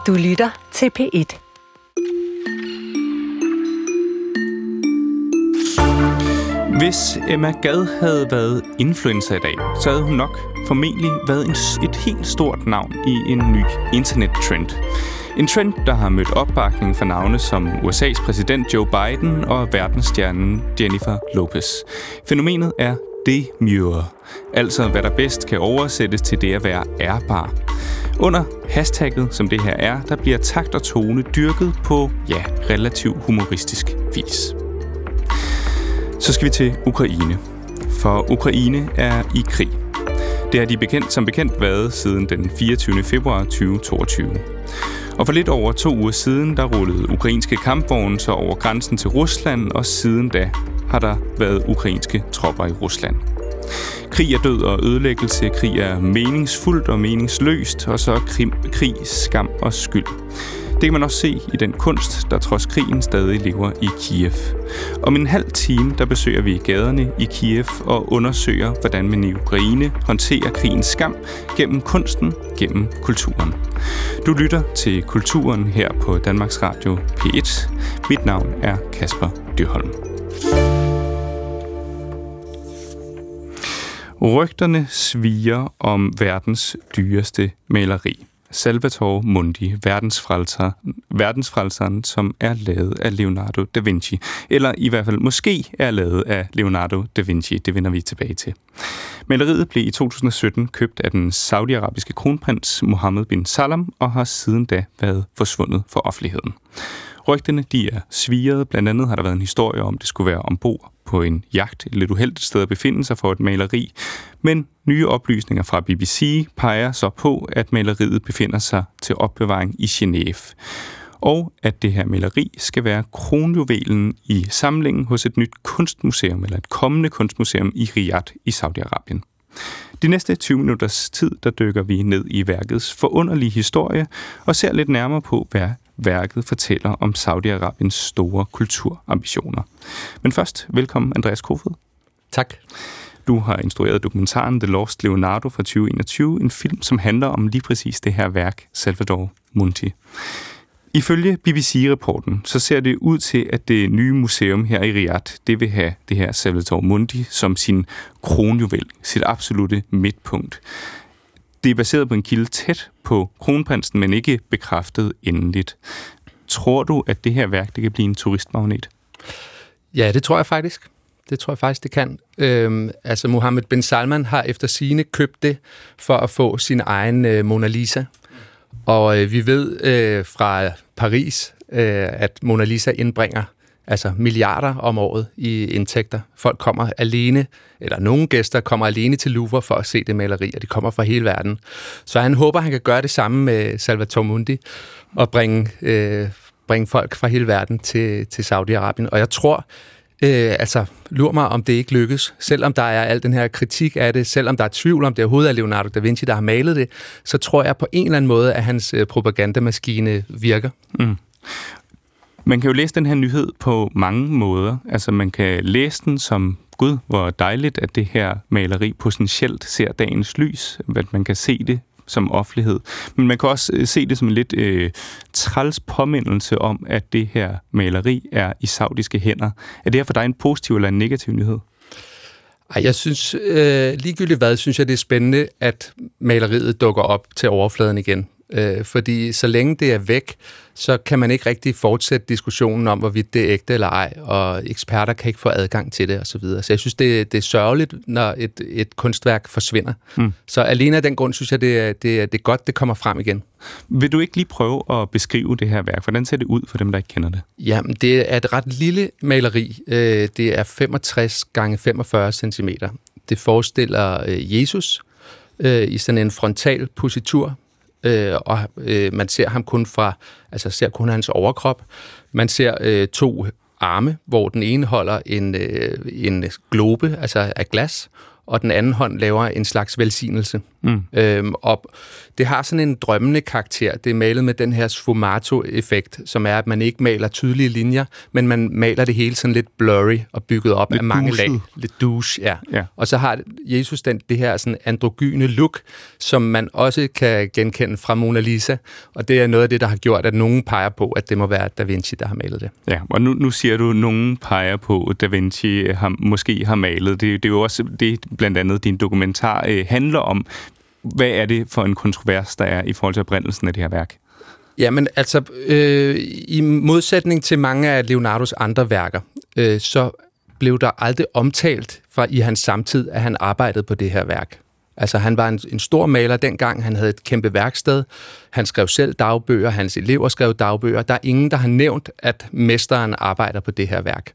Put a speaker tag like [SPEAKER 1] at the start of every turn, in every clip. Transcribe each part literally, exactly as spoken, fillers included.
[SPEAKER 1] Du lytter til P et.
[SPEAKER 2] Hvis Emma Gad havde været influencer i dag, så havde hun nok formentlig været et helt stort navn i en ny internettrend. En trend, der har mødt opbakning fra navne som U S A's præsident Joe Biden og verdensstjernen Jennifer Lopez. Fænomenet er demure, altså hvad der bedst kan oversættes til det at være ærbar. Under hashtagget, som det her er, der bliver takt og tone dyrket på, ja, relativt humoristisk vis. Så skal vi til Ukraine. For Ukraine er i krig. Det har de bekendt, som bekendt været siden den fireogtyvende februar tyve toogtyve. Og for lidt over to uger siden, der rullede ukrainske kampvogne så over grænsen til Rusland, og siden da har der været ukrainske tropper i Rusland. Krig er død og ødelæggelse, krig er meningsfuldt og meningsløst, og så er krig, krig, skam og skyld. Det kan man også se i den kunst, der trods krigen stadig lever i Kiev. Om en halv time, der besøger vi gaderne i Kiev og undersøger, hvordan man i Ukraine håndterer krigens skam gennem kunsten, gennem kulturen. Du lytter til Kulturen her på Danmarks Radio P et. Mit navn er Kasper Dyrholm. Rygterne sviger om verdens dyreste maleri. Salvator Mundi, verdensfrelser, verdensfrelseren, som er lavet af Leonardo da Vinci. Eller i hvert fald måske er lavet af Leonardo da Vinci. Det vender vi tilbage til. Maleriet blev i to tusind og sytten købt af den saudiarabiske kronprins Mohammed bin Salman og har siden da været forsvundet for offentligheden. Rygterne, de er sviret. Blandt andet har der været en historie om, det skulle være ombord på en jagt, et lidt uheldigt sted at befinde sig for et maleri. Men nye oplysninger fra B B C peger så på, at maleriet befinder sig til opbevaring i Genève. Og at det her maleri skal være kronjuvelen i samlingen hos et nyt kunstmuseum, eller et kommende kunstmuseum i Riyadh i Saudi-Arabien. De næste tyve minutters tid, der dykker vi ned i værkets forunderlige historie og ser lidt nærmere på, hvad værket fortæller om Saudi-Arabiens store kulturambitioner. Men først, velkommen Andreas Kofod.
[SPEAKER 3] Tak.
[SPEAKER 2] Du har instrueret dokumentaren The Lost Leonardo fra tyve enogtyve, en film, som handler om lige præcis det her værk, Salvator Mundi. Ifølge B B C-rapporten, så ser det ud til, at det nye museum her i Riyadh, det vil have det her Salvator Mundi som sin kronjuvel, sit absolutte midtpunkt. Det er baseret på en kilde tæt på kronprinsen, men ikke bekræftet endeligt. Tror du, at det her værk det kan blive en turistmagnet?
[SPEAKER 3] Ja, det tror jeg faktisk. Det tror jeg faktisk, det kan. Øhm, altså, Mohammed bin Salman har efter sigende købt det for at få sin egen øh, Mona Lisa. Og øh, vi ved øh, fra Paris, øh, at Mona Lisa indbringer altså milliarder om året i indtægter. Folk kommer alene, eller nogle gæster kommer alene til Louvre for at se det maleri, og de kommer fra hele verden. Så han håber, han kan gøre det samme med Salvator Mundi og bringe, øh, bringe folk fra hele verden til, til Saudi-Arabien. Og jeg tror, øh, altså lur mig, om det ikke lykkes. Selvom der er al den her kritik af det, selvom der er tvivl om det overhovedet er Leonardo da Vinci, der har malet det, så tror jeg på en eller anden måde, at hans øh, propagandamaskine virker.
[SPEAKER 2] Mm. Man kan jo læse den her nyhed på mange måder. Altså man kan læse den som, gud, hvor dejligt, at det her maleri potentielt ser dagens lys, at man kan se det som offentlighed. Men man kan også se det som en lidt øh, træls påmindelse om, at det her maleri er i saudiske hænder. Er det her for dig en positiv eller en negativ nyhed?
[SPEAKER 3] Ej, jeg synes, øh, ligegyldigt hvad, synes jeg, det er spændende, at maleriet dukker op til overfladen igen. Øh, fordi så længe det er væk, så kan man ikke rigtig fortsætte diskussionen om, hvorvidt det er ægte eller ej, og eksperter kan ikke få adgang til det, og så videre. Så jeg synes, det, det er sørgeligt, når et, et kunstværk forsvinder. Mm. Så alene af den grund, synes jeg, det er, det, er, det er godt, det kommer frem igen.
[SPEAKER 2] Vil du ikke lige prøve at beskrive det her værk? Hvordan ser det ud for dem, der ikke kender det?
[SPEAKER 3] Jamen, det er et ret lille maleri. Det er femogtres gange femogfyrre centimeter. Det forestiller Jesus i sådan en frontal positur, Øh, og øh, man ser ham kun fra, altså ser kun hans overkrop. Man ser øh, to arme, hvor den ene holder en, øh, en globe, altså af glas, og den anden hånd laver en slags velsignelse. Mm. Øhm, og det har sådan en drømmende karakter. Det er malet med den her sfumato-effekt, som er, at man ikke maler tydelige linjer, men man maler det hele sådan lidt blurry og bygget op lidt af mange duset. lag. Lidt douche, ja. ja. Og så har Jesus den, det her sådan androgyne look, som man også kan genkende fra Mona Lisa, og det er noget af det, der har gjort, at nogen peger på, at det må være Da Vinci, der har malet det.
[SPEAKER 2] Ja, og nu, nu siger du, at nogen peger på, at Da Vinci har, måske har malet. Det, det er jo også det, blandt andet din dokumentar øh, handler om. Hvad er det for en kontrovers, der er i forhold til oprindelsen af det her værk?
[SPEAKER 3] Jamen altså, øh, i modsætning til mange af Leonardos andre værker, øh, så blev der aldrig omtalt fra i hans samtid, at han arbejdede på det her værk. Altså, han var en, en stor maler dengang, han havde et kæmpe værksted, han skrev selv dagbøger, hans elever skrev dagbøger. Der er ingen, der har nævnt, at mesteren arbejder på det her værk.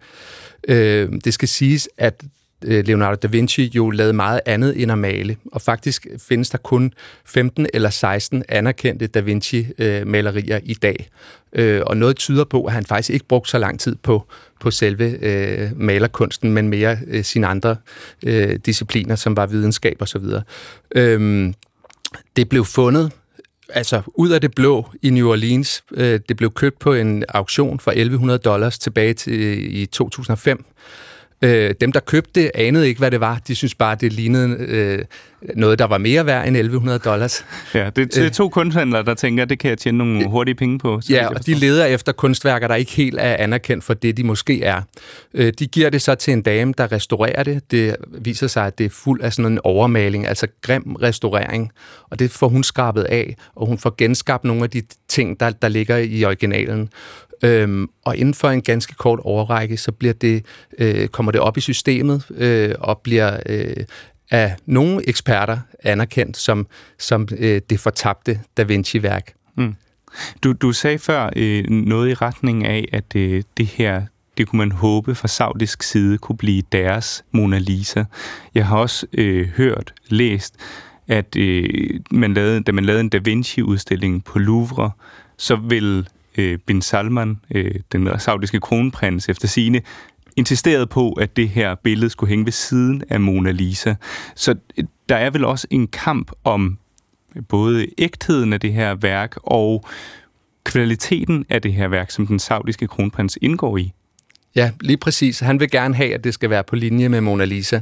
[SPEAKER 3] Øh, det skal siges, at Leonardo da Vinci jo lavede meget andet end at male, og faktisk findes der kun femten eller seksten anerkendte Da Vinci-malerier i dag. Og noget tyder på, at han faktisk ikke brugte så lang tid på, på selve øh, malerkunsten, men mere øh, sine andre øh, discipliner, som var videnskab og så videre. Øhm, det blev fundet altså ud af det blå i New Orleans. Øh, det blev købt på en auktion for elleve hundrede dollars tilbage til i to tusind og fem. Øh, dem, der købte det, anede ikke, hvad det var. De synes bare, det lignede øh, noget, der var mere værd end elleve hundrede dollars.
[SPEAKER 2] Ja, det er to kunsthandlere, der tænker, det kan jeg tjene nogle hurtige penge på.
[SPEAKER 3] Ja, og de leder efter kunstværker, der ikke helt er anerkendt for det, de måske er. Øh, de giver det så til en dame, der restaurerer det. Det viser sig, at det er fuld af sådan en overmaling, altså grim restaurering. Og det får hun skrabet af, og hun får genskabt nogle af de ting, der, der ligger i originalen. Øhm, og inden for en ganske kort overrække, så bliver det, øh, kommer det op i systemet øh, og bliver øh, af nogle eksperter anerkendt som, som øh, det fortabte Da Vinci-værk. Mm.
[SPEAKER 2] Du, du sagde før øh, noget i retning af, at øh, det her, det kunne man håbe fra saudisk side kunne blive deres Mona Lisa. Jeg har også øh, hørt, læst, at øh, man lavede, da man lavede en Da Vinci-udstilling på Louvre, så vil Bin Salman, den saudiske kronprins, efter sigende, insisterede på, at det her billede skulle hænge ved siden af Mona Lisa. Så der er vel også en kamp om både ægtheden af det her værk og kvaliteten af det her værk, som den saudiske kronprins indgår i.
[SPEAKER 3] Ja, lige præcis. Han vil gerne have, at det skal være på linje med Mona Lisa.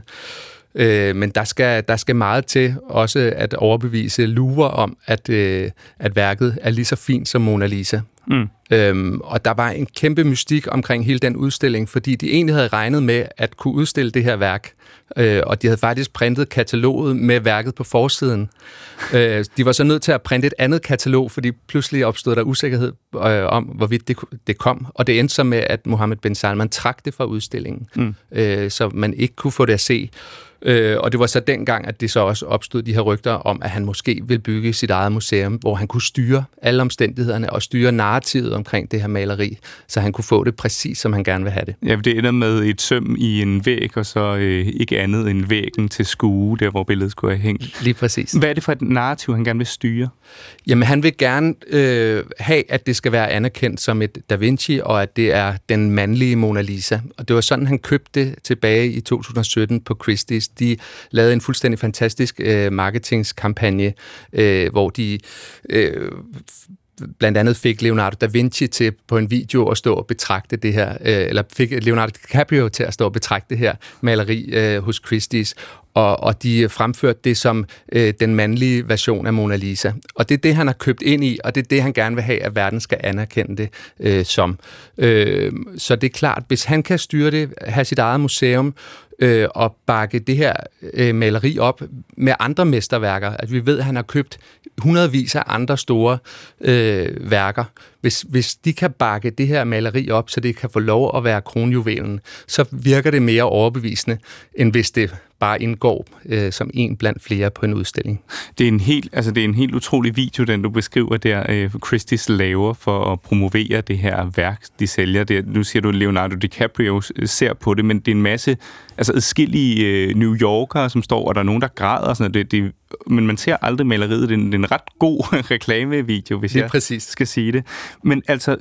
[SPEAKER 3] Øh, men der skal, der skal meget til også at overbevise Louvre om, at, øh, at værket er lige så fint som Mona Lisa. Mm. Øhm, og der var en kæmpe mystik omkring hele den udstilling, fordi de egentlig havde regnet med at kunne udstille det her værk, øh, og de havde faktisk printet kataloget med værket på forsiden. øh, de var så nødt til at printe et andet katalog, fordi pludselig opstod der usikkerhed øh, om, hvorvidt det, det kom, og det endte så med, at Mohammed bin Salman trak det fra udstillingen, mm. øh, så man ikke kunne få det at se. Øh, og det var så dengang, at det så også opstod de her rygter om, at han måske ville bygge sit eget museum, hvor han kunne styre alle omstændighederne og styre narrativet omkring det her maleri, så han kunne få det præcis, som han gerne vil have det.
[SPEAKER 2] Ja, det ender med et søm i en væg, og så øh, ikke andet end væggen til skue, der hvor billedet skulle have hængt.
[SPEAKER 3] Lige præcis.
[SPEAKER 2] Hvad er det for et narrativ, han gerne vil styre?
[SPEAKER 3] Jamen, han vil gerne øh, have, at det skal være anerkendt som et Da Vinci, og at det er den mandlige Mona Lisa. Og det var sådan, han købte det tilbage i to tusind og sytten på Christie's. De lavede en fuldstændig fantastisk øh, marketingskampagne, øh, hvor de øh, blandt andet fik Leonardo da Vinci til på en video at stå og betragte det her, øh, eller fik Leonardo DiCaprio til at stå og betragte det her maleri øh, hos Christie's. Og, og de fremførte det som øh, den mandlige version af Mona Lisa. Og det er det, han har købt ind i, og det er det, han gerne vil have, at verden skal anerkende det øh, som. Øh, så det er klart, hvis han kan styre det, have sit eget museum, øh, og bakke det her øh, maleri op med andre mesterværker, at vi ved, at han har købt hundredvis af andre store øh, værker. Hvis, hvis de kan bakke det her maleri op, så det kan få lov at være kronjuvelen, så virker det mere overbevisende, end hvis det bare indgår øh, som en blandt flere på en udstilling.
[SPEAKER 2] Det er en helt, altså det er en helt utrolig video, den du beskriver der, øh, Christie's laver for at promovere det her værk, de sælger. Det, nu siger du, Leonardo DiCaprio ser på det, men det er en masse, altså adskillige øh, New Yorkere, som står, og der er nogen, der græder og sådan noget. Det, det, men man ser aldrig maleriet. Det er en, det er en ret god reklamevideo, hvis
[SPEAKER 3] Lige
[SPEAKER 2] jeg
[SPEAKER 3] præcis.
[SPEAKER 2] skal sige det. Men altså,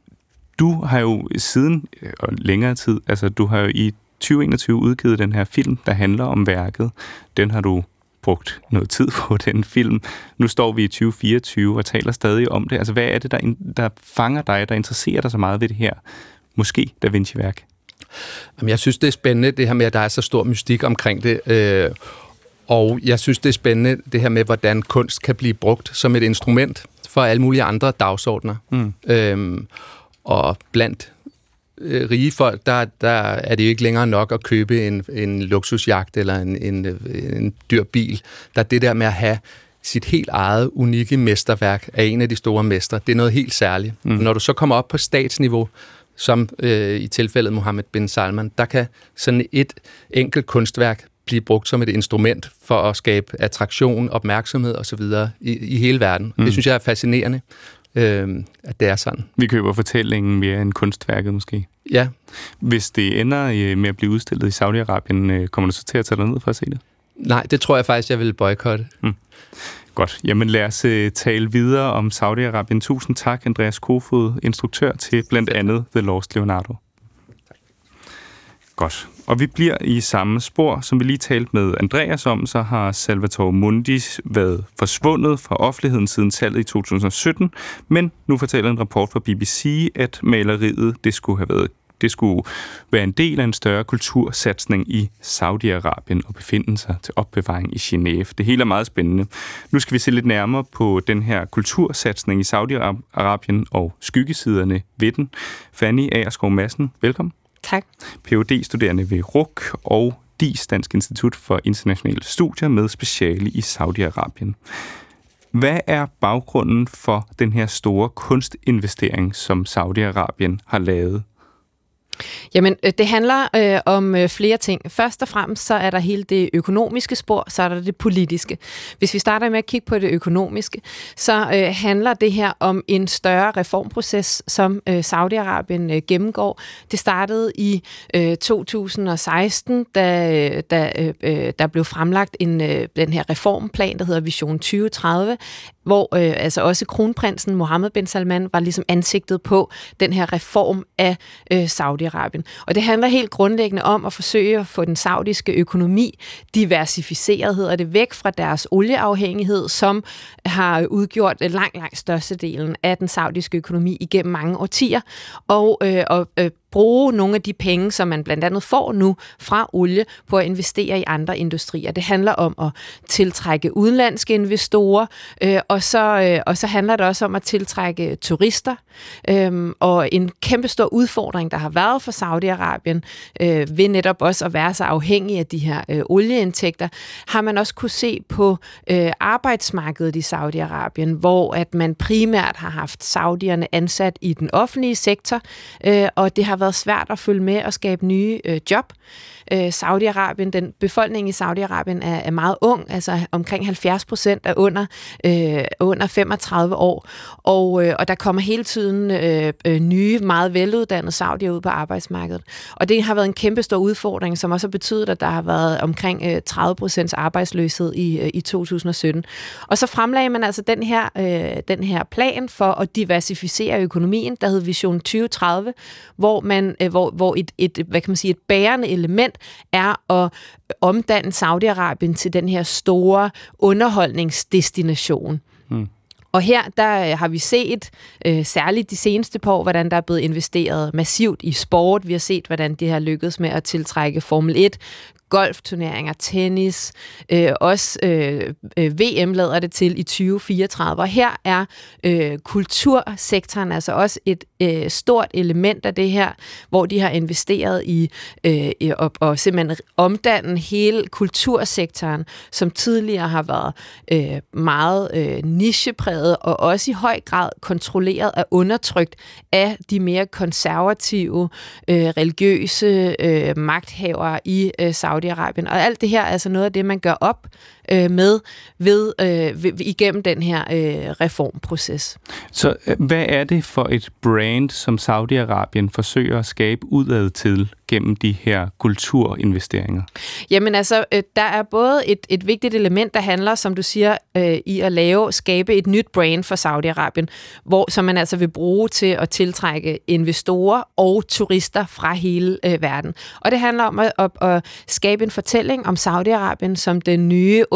[SPEAKER 2] du har jo siden, og længere tid, altså du har jo i tyve enogtyve udgivet den her film, der handler om værket. Den har du brugt noget tid på den film. Nu står vi i tyve fireogtyve og taler stadig om det. Altså, hvad er det, der, der fanger dig, der interesserer dig så meget ved det her? Måske Da Vinci-værk?
[SPEAKER 3] Jamen, jeg synes, det er spændende, det her med, at der er så stor mystik omkring det. Øh, og jeg synes, det er spændende, det her med, hvordan kunst kan blive brugt som et instrument for alle mulige andre dagsordner. Mm. Øhm, og blandt øh, rige folk, der, der er det jo ikke længere nok at købe en, en luksusjagt eller en, en, en dyr bil. Der er det der med at have sit helt eget unikke mesterværk af en af de store mestre. Det er noget helt særligt. Mm. Når du så kommer op på statsniveau, som øh, i tilfældet Mohammed bin Salman, der kan sådan et enkelt kunstværk blive brugt som et instrument for at skabe attraktion, opmærksomhed osv. I, i hele verden. Mm. Det synes jeg er fascinerende, øh, at det er sådan.
[SPEAKER 2] Vi køber fortællingen mere end kunstværket måske.
[SPEAKER 3] Ja.
[SPEAKER 2] Hvis det ender med at blive udstillet i Saudi-Arabien, kommer du så til at tage dig ned for at se det?
[SPEAKER 3] Nej, det tror jeg faktisk, jeg vil boykotte. Mm.
[SPEAKER 2] Godt. Jamen lad os uh, tale videre om Saudi-Arabien. Tusind tak, Andreas Kofod, instruktør til blandt andet The Lost Leonardo. Tak. Godt. Og vi bliver i samme spor, som vi lige talte med Andreas om, så har Salvatore Mundi været forsvundet fra offentligheden siden salget i to tusind og sytten, men nu fortæller en rapport fra B B C, at maleriet det skulle have været Det skulle være en del af en større kultursatsning i Saudi-Arabien og befinde sig til opbevaring i Genève. Det hele er meget spændende. Nu skal vi se lidt nærmere på den her kultursatsning i Saudi-Arabien og skyggesiderne ved den. Fanny Agerskov Madsen, velkommen.
[SPEAKER 1] Tak.
[SPEAKER 2] P H D-studerende ved R U C og D I S, Dansk Institut for Internationale Studier, med speciale i Saudi-Arabien. Hvad er baggrunden for den her store kunstinvestering, som Saudi-Arabien har lavet?
[SPEAKER 1] Jamen, det handler øh, om øh, flere ting. Først og fremmest så er der hele det økonomiske spor, så er der det politiske. Hvis vi starter med at kigge på det økonomiske, så øh, handler det her om en større reformproces, som øh, Saudi-Arabien øh, gennemgår. Det startede i øh, to tusind og seksten, da, da øh, der blev fremlagt en, øh, den her reformplan, der hedder Vision tyve tredive, hvor øh, altså også kronprinsen Mohammed bin Salman var ligesom ansigtet på den her reform af øh, Saudi-Arabien. Og det handler helt grundlæggende om at forsøge at få den saudiske økonomi diversificeret, hedder det, væk fra deres olieafhængighed, som har udgjort langt, langt størstedelen af den saudiske økonomi igennem mange årtier, og, øh, og øh, bruge nogle af de penge, som man blandt andet får nu fra olie, på at investere i andre industrier. Det handler om at tiltrække udenlandske investorer, øh, og, så, øh, og så handler det også om at tiltrække turister. Øh, og en kæmpestor udfordring, der har været for Saudi-Arabien, øh, ved netop også at være så afhængig af de her øh, olieindtægter, har man også kunne se på øh, arbejdsmarkedet i Saudi-Arabien, hvor at man primært har haft saudierne ansat i den offentlige sektor, øh, og det har været svært at følge med og skabe nye øh, job. Øh, Saudi-Arabien, den befolkning i Saudi-Arabien er, er meget ung, altså omkring halvfjerds procent er under, øh, under femogtredive år, og, øh, og der kommer hele tiden øh, øh, nye, meget veluddannede saudier ud på arbejdsmarkedet. Og det har været en kæmpe stor udfordring, som også har betydet, at der har været omkring øh, tredive procent arbejdsløshed i, øh, i to tusind og sytten. Og så fremlagde man altså den her, øh, den her plan for at diversificere økonomien, der hed Vision tyve tredive, hvor man, øh, hvor, hvor et, et, hvad kan man sige, et bærende element er at omdanne Saudi-Arabien til den her store underholdningsdestination. Hmm. Og her der har vi set, øh, særligt de seneste par år, hvordan der er blevet investeret massivt i sport. Vi har set, hvordan det har lykkedes med at tiltrække Formel et, golfturneringer, tennis, øh, også øh, øh, V M lader det til i tyve fireogtredive. Og her er øh, kultursektoren altså også et øh, stort element af det her, hvor de har investeret i øh, og, og simpelthen omdanne hele kultursektoren, som tidligere har været øh, meget øh, nichepræget og også i høj grad kontrolleret og undertrykt af de mere konservative, øh, religiøse øh, magthavere i øh, Saudi Saudi-Arabien. Og alt det her er altså noget af det, man gør op øh, med ved, øh, ved, igennem den her øh, reformproces.
[SPEAKER 2] Så øh, hvad er det for et brand, som Saudi-Arabien forsøger at skabe udad til gennem de her kulturinvesteringer?
[SPEAKER 1] Jamen altså, øh, der er både et, et vigtigt element, der handler, som du siger, øh, i at lave, skabe et nyt brand for Saudi-Arabien, hvor, som man altså vil bruge til at tiltrække investorer og turister fra hele øh, verden. Og det handler om at, at, at skabe en fortælling om Saudi-Arabien som den nye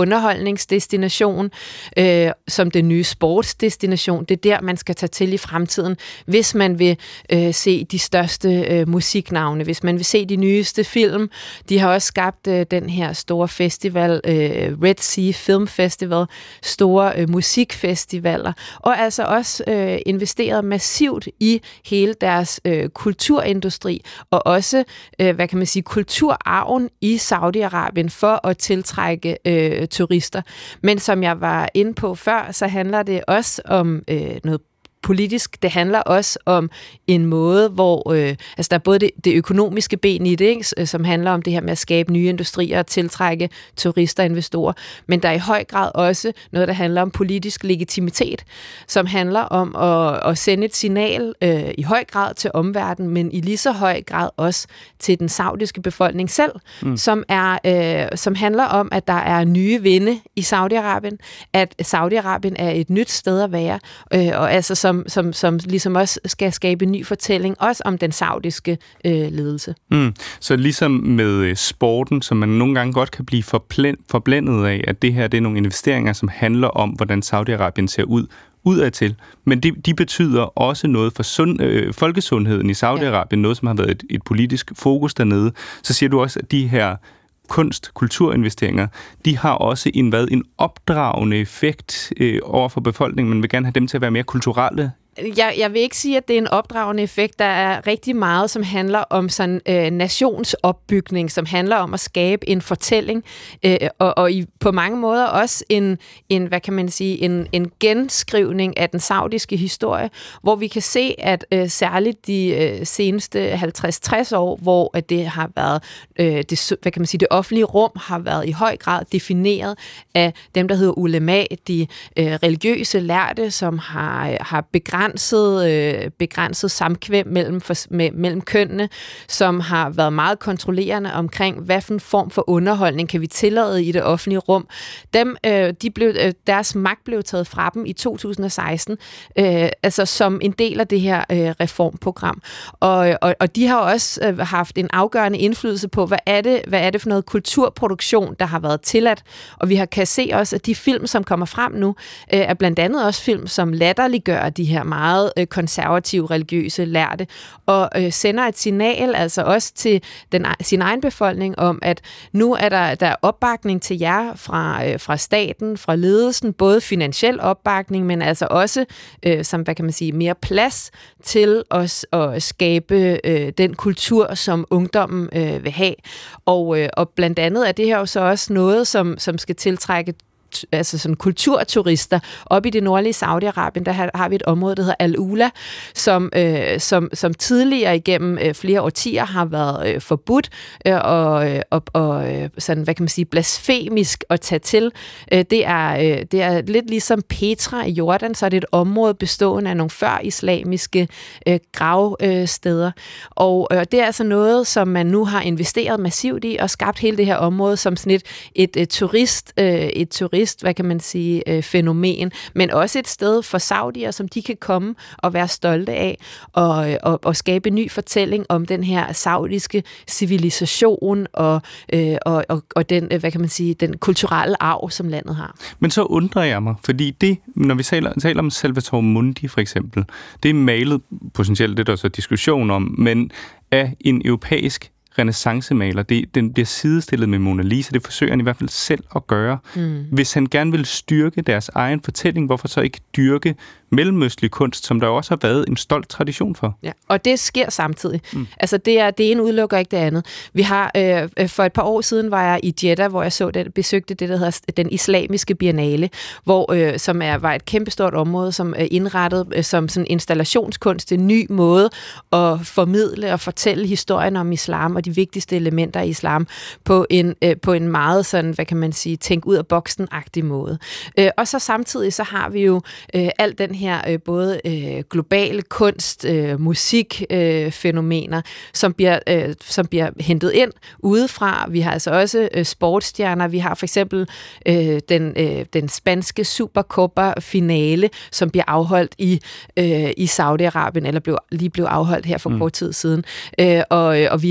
[SPEAKER 1] underholdningsdestination, øh, som den nye sportsdestination. Det er der, man skal tage til i fremtiden, hvis man vil øh, se de største øh, musiknavne, hvis man vil se de nyeste film. De har også skabt øh, den her store festival, øh, Red Sea Film Festival, store øh, musikfestivaler, og altså også øh, investeret massivt i hele deres øh, kulturindustri, og også, øh, hvad kan man sige, kulturarven i Saudi-Arabien for at tiltrække øh, turister. Men som jeg var inde på før, så handler det også om øh, noget politisk. Det handler også om en måde, hvor øh, altså der er både det, det økonomiske ben i det, ikke, som handler om det her med at skabe nye industrier og tiltrække turister og investorer, men der er i høj grad også noget, der handler om politisk legitimitet, som handler om at, at sende et signal øh, i høj grad til omverdenen, men i lige så høj grad også til den saudiske befolkning selv, mm. som, er, øh, som handler om, at der er nye vinde i Saudi-Arabien, at Saudi-Arabien er et nyt sted at være, øh, og altså som Som, som, som ligesom også skal skabe en ny fortælling, også om den saudiske øh, ledelse.
[SPEAKER 2] Mm. Så ligesom med sporten, som man nogle gange godt kan blive forblændet af, at det her det er nogle investeringer, som handler om, hvordan Saudi-Arabien ser ud udadtil, men de, de betyder også noget for sund, øh, folkesundheden i Saudi-Arabien, ja. Noget, som har været et, et politisk fokus dernede. Så siger du også, at de her kunst- kulturinvesteringer, de har også en, hvad, en opdragende effekt øh, over for befolkningen. Man vil gerne have dem til at være mere kulturelle.
[SPEAKER 1] Jeg, jeg vil ikke sige, at det er en opdragende effekt. Der er rigtig meget, som handler om sådan øh, nationsopbygning, som handler om at skabe en fortælling, øh, og, og i, på mange måder også en, en hvad kan man sige, en, en genskrivning af den saudiske historie, hvor vi kan se, at øh, særligt de øh, seneste halvtreds til tres år, hvor at det har været, øh, det, hvad kan man sige, det offentlige rum har været i høj grad defineret af dem, der hedder ulema, de øh, religiøse lærde, som har, har begrænset Begrænset, øh, begrænset samkvem mellem, for, med, mellem kønnene, som har været meget kontrollerende omkring, hvad for en form for underholdning kan vi tillade i det offentlige rum. Dem, øh, de blev, øh, deres magt blev taget fra dem i to tusind og seksten, øh, altså som en del af det her øh, reformprogram. Og, og, og de har også øh, haft en afgørende indflydelse på, hvad er, det, hvad er det for noget kulturproduktion, der har været tilladt. Og vi har, kan se også, at de film, som kommer frem nu, øh, er blandt andet også film, som latterliggør de her meget øh, konservative, religiøse lærte, og øh, sender et signal altså også til den, sin egen befolkning om, at nu er der, der er opbakning til jer fra, øh, fra staten, fra ledelsen, både finansiel opbakning, men altså også, øh, som hvad kan man sige, mere plads til os at skabe øh, den kultur, som ungdommen øh, vil have. Og, øh, og blandt andet er det her jo så også noget, som, som skal tiltrække altså sådan kulturturister. Op i det nordlige Saudi-Arabien, der har, har vi et område, der hedder Al-Ula, som, øh, som, som tidligere igennem øh, flere årtier har været øh, forbudt øh, og, og, og sådan, hvad kan man sige, blasfemisk at tage til. Øh, det, er, øh, det er lidt ligesom Petra i Jordan, så er det et område bestående af nogle før-islamiske øh, gravsteder. Øh, og øh, det er altså noget, som man nu har investeret massivt i og skabt hele det her område som sådan et, et, et turist, øh, et turist hvad kan man sige, øh, fænomen, men også et sted for saudier, som de kan komme og være stolte af, og, og, og skabe en ny fortælling om den her saudiske civilisation og, øh, og, og, og den, hvad kan man sige, den kulturelle arv, som landet har.
[SPEAKER 2] Men så undrer jeg mig, fordi det, når vi taler, taler om Salvatore Mundi for eksempel, det er malet potentielt, det er der så diskussion om, men af en europæisk renæssancemaler. Det, den bliver sidestillet med Mona Lisa. Det forsøger han i hvert fald selv at gøre. Mm. Hvis han gerne vil styrke deres egen fortælling, hvorfor så ikke dyrke mellemøstlig kunst, som der også har været en stolt tradition for?
[SPEAKER 1] Ja, og det sker samtidig. Mm. Altså, det, er, det ene udelukker ikke det andet. Vi har, øh, for et par år siden var jeg i Jeddah, hvor jeg så det, besøgte det, der hedder den islamiske biennale, hvor, øh, som er, var et kæmpestort område, som er indrettet øh, som sådan installationskunst, en ny måde at formidle og fortælle historien om islam og de vigtigste elementer af islam på en, øh, på en meget sådan, hvad kan man sige, tænk ud af boksen-agtig måde. Øh, og så samtidig så har vi jo øh, alt den her øh, både øh, globale kunst, øh, musik, øh, fænomener, som bliver, øh, som bliver hentet ind udefra. Vi har altså også øh, sportsstjerner. Vi har for eksempel øh, den, øh, den spanske Supercopa-finale, som bliver afholdt i, øh, i Saudi-Arabien, eller blev, lige blev afholdt her for mm. kort tid siden. Øh, og, og vi, jeg var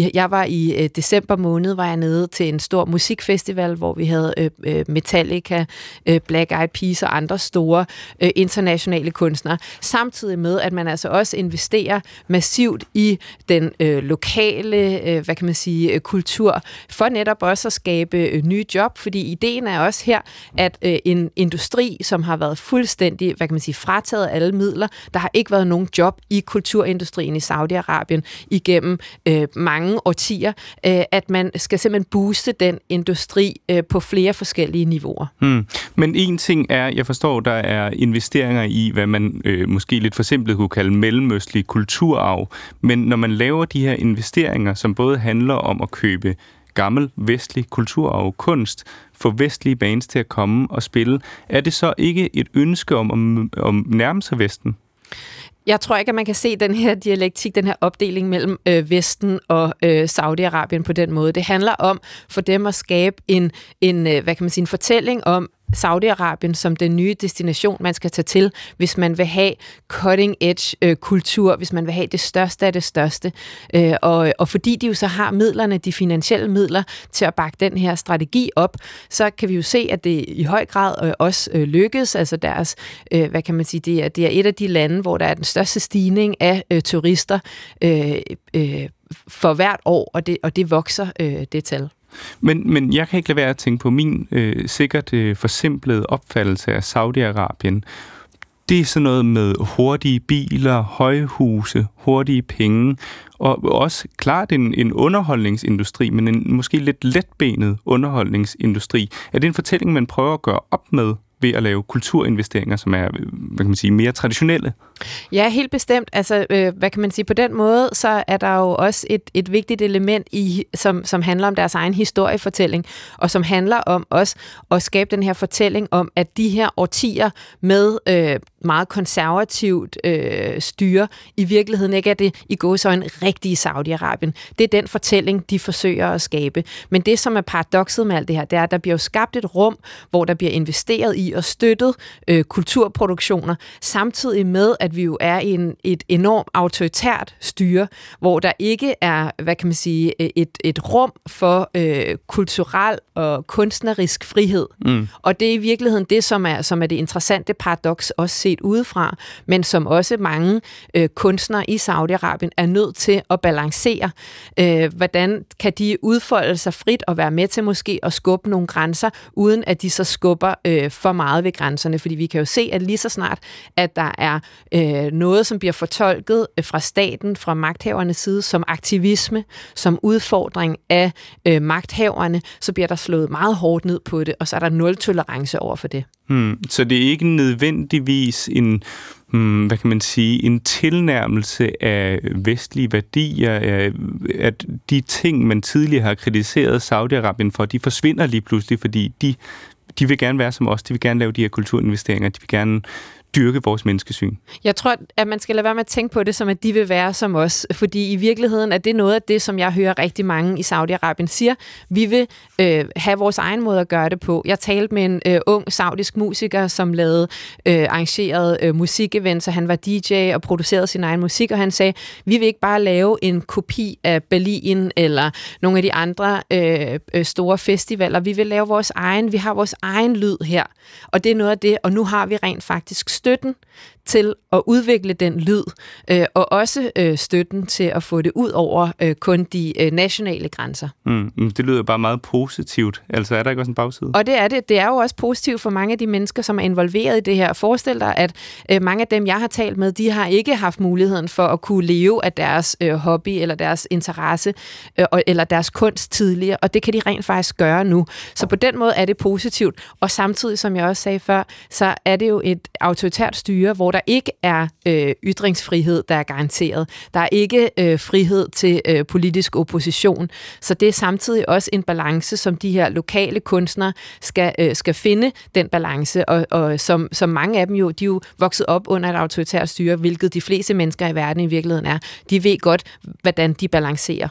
[SPEAKER 1] var i øh, december måned, var jeg nede til en stor musikfestival, hvor vi havde øh, Metallica, øh, Black Eyed Peas og andre store øh, internationale kunstnere. Samtidig med, at man altså også investerer massivt i den øh, lokale, øh, hvad kan man sige, øh, kultur, for netop også at skabe øh, nye job, fordi ideen er også her, at øh, en industri, som har været fuldstændig, hvad kan man sige, frataget alle midler, der har ikke været nogen job i kulturindustrien i Saudi-Arabien igennem øh, mange årtier, øh, at man skal simpelthen booste den industri øh, på flere forskellige niveauer.
[SPEAKER 2] Hmm. Men en ting er, jeg forstår, der er investeringer i, hvad man øh, måske lidt forsimplet kunne kalde mellemøstlig kulturarv, men når man laver de her investeringer, som både handler om at købe gammel vestlig kulturarv og kunst, få vestlige bands til at komme og spille, er det så ikke et ønske om at om nærme sig Vesten?
[SPEAKER 1] Jeg tror ikke, at man kan se den her dialektik, den her opdeling mellem øh, Vesten og øh, Saudi-Arabien på den måde. Det handler om for dem at skabe en, en, øh, hvad kan man sige, en fortælling om Saudi-Arabien som den nye destination, man skal tage til, hvis man vil have cutting-edge øh, kultur, hvis man vil have det største af det største. Øh, og, og fordi de jo så har midlerne, de finansielle midler, til at bakke den her strategi op, så kan vi jo se, at det i høj grad øh, også øh, lykkes. Altså deres, øh, hvad kan man sige, det er, det er et af de lande, hvor der er den største stigning af øh, turister øh, øh, for hvert år, og det, og det vokser, øh, det tal.
[SPEAKER 2] Men, men jeg kan ikke lade være at tænke på min øh, sikkert øh, forsimplede opfattelse af Saudi-Arabien. Det er sådan noget med hurtige biler, højhuse, hurtige penge, og også klart en, en underholdningsindustri, men en måske lidt letbenet underholdningsindustri. Er det en fortælling, man prøver at gøre op med ved at lave kulturinvesteringer, som er, hvad kan man sige, mere traditionelle?
[SPEAKER 1] Ja, helt bestemt. Altså, øh, hvad kan man sige? På den måde, så er der jo også et, et vigtigt element, i, som, som handler om deres egen historiefortælling, og som handler om også at skabe den her fortælling om, at de her årtier med øh, meget konservativt øh, styre, i virkeligheden ikke er det i gåseøjne rigtige Saudi-Arabien. Det er den fortælling, de forsøger at skabe. Men det, som er paradokset med alt det her, det er, at der bliver jo skabt et rum, hvor der bliver investeret i og støttet øh, kulturproduktioner, samtidig med, at vi jo er i en, et enormt autoritært styre, hvor der ikke er, hvad kan man sige, et, et rum for øh, kulturel og kunstnerisk frihed. Mm. Og det er i virkeligheden det, som er, som er det interessante paradoks, også set udefra, men som også mange øh, kunstnere i Saudi-Arabien er nødt til at balancere. Øh, hvordan kan de udfolde sig frit og være med til måske at skubbe nogle grænser, uden at de så skubber øh, for meget ved grænserne? Fordi vi kan jo se, at lige så snart, at der er øh, noget, som bliver fortolket fra staten, fra magthavernes side, som aktivisme, som udfordring af øh, magthaverne, så bliver der slået meget hårdt ned på det, og så er der nul tolerance over for det.
[SPEAKER 2] Hmm, så det er ikke nødvendigvis en, hmm, hvad kan man sige, en tilnærmelse af vestlige værdier, af, at de ting, man tidligere har kritiseret Saudi-Arabien for, de forsvinder lige pludselig, fordi de, de vil gerne være som os, de vil gerne lave de her kulturinvesteringer, de vil gerne dyrke vores menneskesyn. Jeg
[SPEAKER 1] tror, at man skal lade være med at tænke på det, som at de vil være som os, fordi i virkeligheden er det noget af det, som jeg hører rigtig mange i Saudi-Arabien siger. Vi vil øh, have vores egen måde at gøre det på. Jeg talte med en øh, ung saudisk musiker, som lavede øh, arrangeret øh, musikevents, så han var D J og producerede sin egen musik, og han sagde, vi vil ikke bare lave en kopi af Berlin eller nogle af de andre øh, øh, store festivaler. Vi vil lave vores egen, vi har vores egen lyd her, og det er noget af det, og nu har vi rent faktisk støtten til at udvikle den lyd, øh, og også øh, støtten til at få det ud over øh, kun de øh, nationale grænser.
[SPEAKER 2] Mm, det lyder bare meget positivt. Altså er der ikke også en bagside?
[SPEAKER 1] Og det er det. Det er jo også positivt for mange af de mennesker, som er involveret i det her. Forestil dig, at øh, mange af dem, jeg har talt med, de har ikke haft muligheden for at kunne leve af deres øh, hobby eller deres interesse øh, eller deres kunst tidligere, og det kan de rent faktisk gøre nu. Så på den måde er det positivt. Og samtidig, som jeg også sagde før, så er det jo et autoritært styre, hvor der ikke er øh, ytringsfrihed, der er garanteret. Der er ikke øh, frihed til øh, politisk opposition. Så det er samtidig også en balance, som de her lokale kunstnere skal, øh, skal finde den balance, og, og som, som mange af dem jo, de er jo vokset op under et autoritært styre, hvilket de fleste mennesker i verden i virkeligheden er. De ved godt, hvordan de balancerer.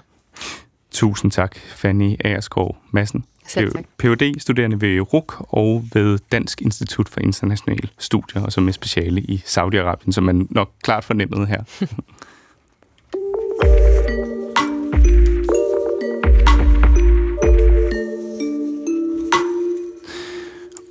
[SPEAKER 2] Tusind tak, Fanny Agerskov Madsen. P H D-studerende ved R U C og ved Dansk Institut for Internationale Studier, og som er speciale i Saudi-Arabien, som man nok klart fornemmede her.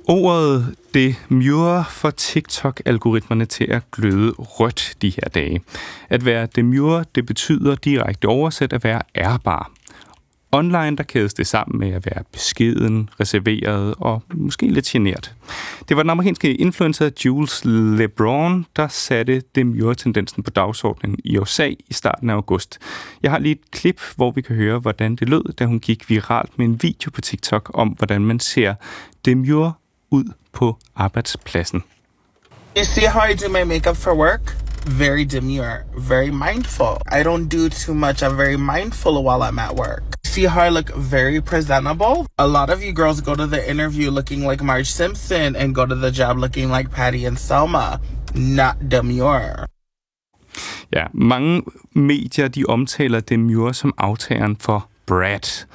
[SPEAKER 2] Ordet demure får TikTok-algoritmerne til at gløde rødt de her dage. At være demure, det betyder direkte oversat at være ærbar. Online, der kædes det sammen med at være beskeden, reserveret og måske lidt genert. Det var den amerikanske influencer Jules LeBron, der satte demure-tendensen på dagsordenen i U S A i starten af august. Jeg har lige et klip, hvor vi kan høre, hvordan det lød, da hun gik viralt med en video på TikTok om, hvordan man ser demure ud på arbejdspladsen.
[SPEAKER 4] You see how I do my makeup for work? Very demure, very mindful. I don't do too much. I'm very mindful while I'm at work. See how I look very presentable? A lot of you girls go to the interview looking like Marge Simpson and go to the job looking like Patty and Selma. Not demure.
[SPEAKER 2] Ja, mange medier, de omtaler demure som aftageren for brat.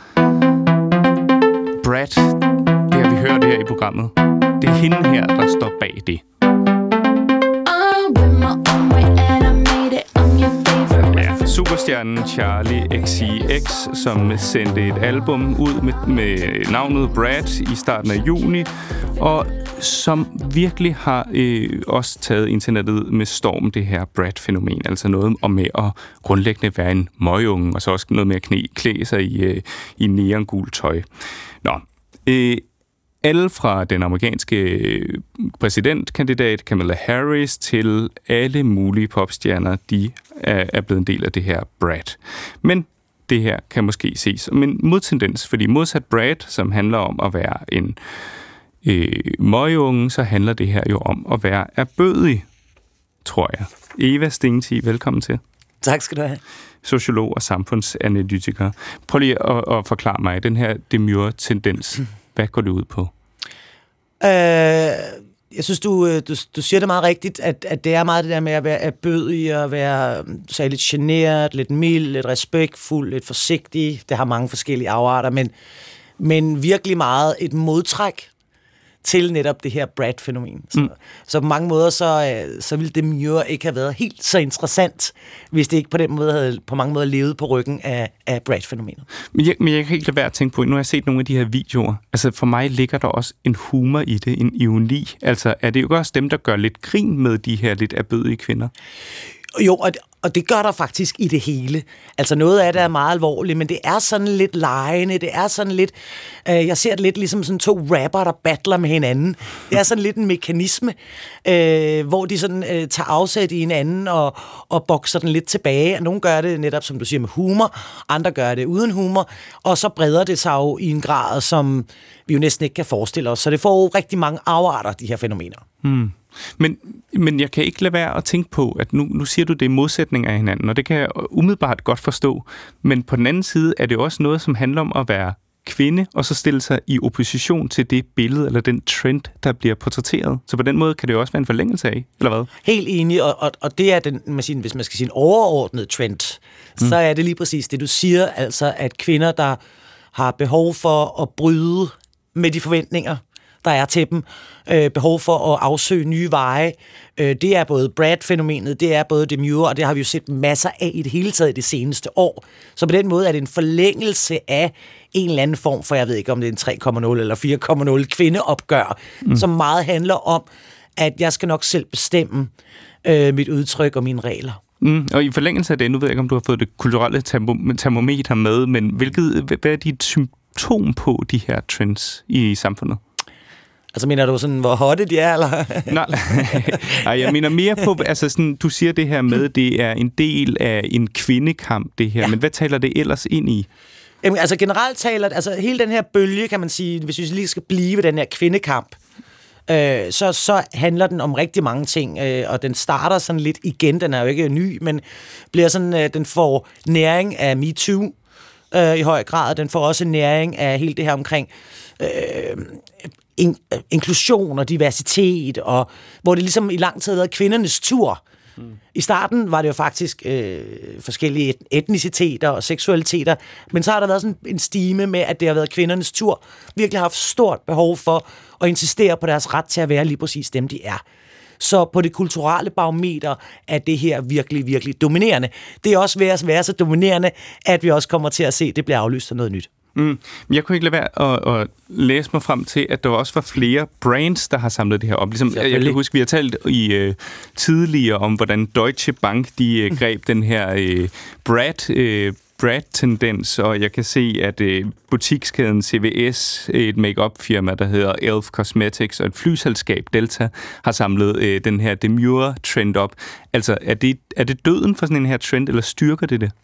[SPEAKER 2] Brat, det har vi hørt her i programmet. Det er hende her, der står bag det. Ja, superstjernen Charli X C X, som sendte et album ud med, med navnet Brat i starten af juni, og som virkelig har øh, også taget internettet med storm, det her Brat-fænomen. Altså noget om med at grundlæggende være en møgunge, og så også noget med at knæ, klæde sig i, øh, i neongul tøj. Nå, øh, alle fra den amerikanske præsidentkandidat Kamala Harris til alle mulige popstjerner, de er, er blevet en del af det her Brat. Men det her kan måske ses som en modtendens, fordi modsat Brat, som handler om at være en øh, møgunge, så handler det her jo om at være erbødig, tror jeg. Eva Stengti, velkommen til.
[SPEAKER 5] Tak skal du have.
[SPEAKER 2] Sociolog og samfundsanalytiker. Prøv lige at, at forklare mig, den her demure-tendens, hvad går det ud på?
[SPEAKER 5] Øh, jeg synes, du, du, du siger det meget rigtigt, at, at det er meget det der med at være erbødig og være så lidt generet, lidt mild, lidt respektfuld, lidt forsigtig. Det har mange forskellige afarter, men, men virkelig meget et modtræk til netop det her Brat-fænomen. Så, mm. så på mange måder, så, så ville demure ikke have været helt så interessant, hvis det ikke på den måde havde på mange måder levet på ryggen af, af Brat-fænomenet.
[SPEAKER 2] Men jeg, men jeg kan ikke lade være at tænke på, nu har jeg set nogle af de her videoer, altså for mig ligger der også en humor i det, en ironi. Altså er det jo også dem, der gør lidt grin med de her lidt erbødige kvinder?
[SPEAKER 5] Jo, og det, og det gør der faktisk i det hele. Altså noget af det er meget alvorligt, men det er sådan lidt legende, det er sådan lidt, øh, jeg ser det lidt ligesom sådan to rapper, der battler med hinanden. Det er sådan lidt en mekanisme, øh, hvor de sådan øh, tager afsæt i hinanden og, og bokser den lidt tilbage. Nogle gør det netop, som du siger, med humor, andre gør det uden humor, og så breder det sig jo i en grad, som vi jo næsten ikke kan forestille os. Så det får jo rigtig mange afarter, de her fænomener.
[SPEAKER 2] Hmm. Men, men jeg kan ikke lade være at tænke på, at nu, nu siger du, det er modsætninger af hinanden, og det kan jeg umiddelbart godt forstå. Men på den anden side er det også noget, som handler om at være kvinde, og så stille sig i opposition til det billede eller den trend, der bliver portrætteret. Så på den måde kan det jo også være en forlængelse af, eller hvad?
[SPEAKER 5] Helt enig, og, og, og det er den, man siger, hvis man skal sige en overordnet trend, mm. så er det lige præcis det, du siger, altså at kvinder, der har behov for at bryde med de forventninger, der er til dem, øh, behov for at afsøge nye veje. Øh, det er både Brat-fænomenet, det er både demure, og det har vi jo set masser af i det hele taget i det seneste år. Så på den måde er det en forlængelse af en eller anden form for, jeg ved ikke om det er en tre komma nul eller fire komma nul kvindeopgør, mm. som meget handler om, at jeg skal nok selv bestemme øh, mit udtryk og mine regler.
[SPEAKER 2] Mm, og i forlængelse af det, nu ved jeg ikke, om du har fået det kulturelle termo- termometer med, men hvilket, hvad er dit symptom på de her trends i samfundet?
[SPEAKER 5] Altså mener du sådan, hvor hotte de er, eller?
[SPEAKER 2] Nej, nej, jeg mener mere på, altså sådan, du siger det her med, det er en del af en kvindekamp, det her, ja. Men hvad taler det ellers ind i?
[SPEAKER 5] Jamen, altså generelt taler, altså hele den her bølge, kan man sige, hvis vi lige skal blive ved den her kvindekamp, øh, så, så handler den om rigtig mange ting, øh, og den starter sådan lidt igen, den er jo ikke ny, men bliver sådan, øh, den får næring af MeToo øh, i høj grad, den får også næring af hele det her omkring øh, In, inklusion og diversitet, og hvor det ligesom i lang tid har været kvindernes tur. Mm. I starten var det jo faktisk øh, forskellige etniciteter og seksualiteter, men så har der været sådan en stime med, at det har været kvindernes tur. Virkelig har haft stort behov for at insistere på deres ret til at være lige præcis dem, de er. Så på det kulturelle barometer er det her virkelig, virkelig dominerende. Det er også ved at være så dominerende, at vi også kommer til at se, at det bliver aflyst af noget nyt.
[SPEAKER 2] Mm. Jeg kunne ikke lade være at, at læse mig frem til, at der også var flere brands, der har samlet det her op. Ligesom, jeg kan huske, vi har talt i uh, tidligere om, hvordan Deutsche Bank de uh, greb den her uh, Brad uh, Brad-tendens, og jeg kan se, at øh, butikskæden C V S, et make-up-firma, der hedder Elf Cosmetics, og et flyselskab, Delta, har samlet øh, den her demure-trend op. Altså, er det, er det døden for sådan en her trend, eller styrker det det?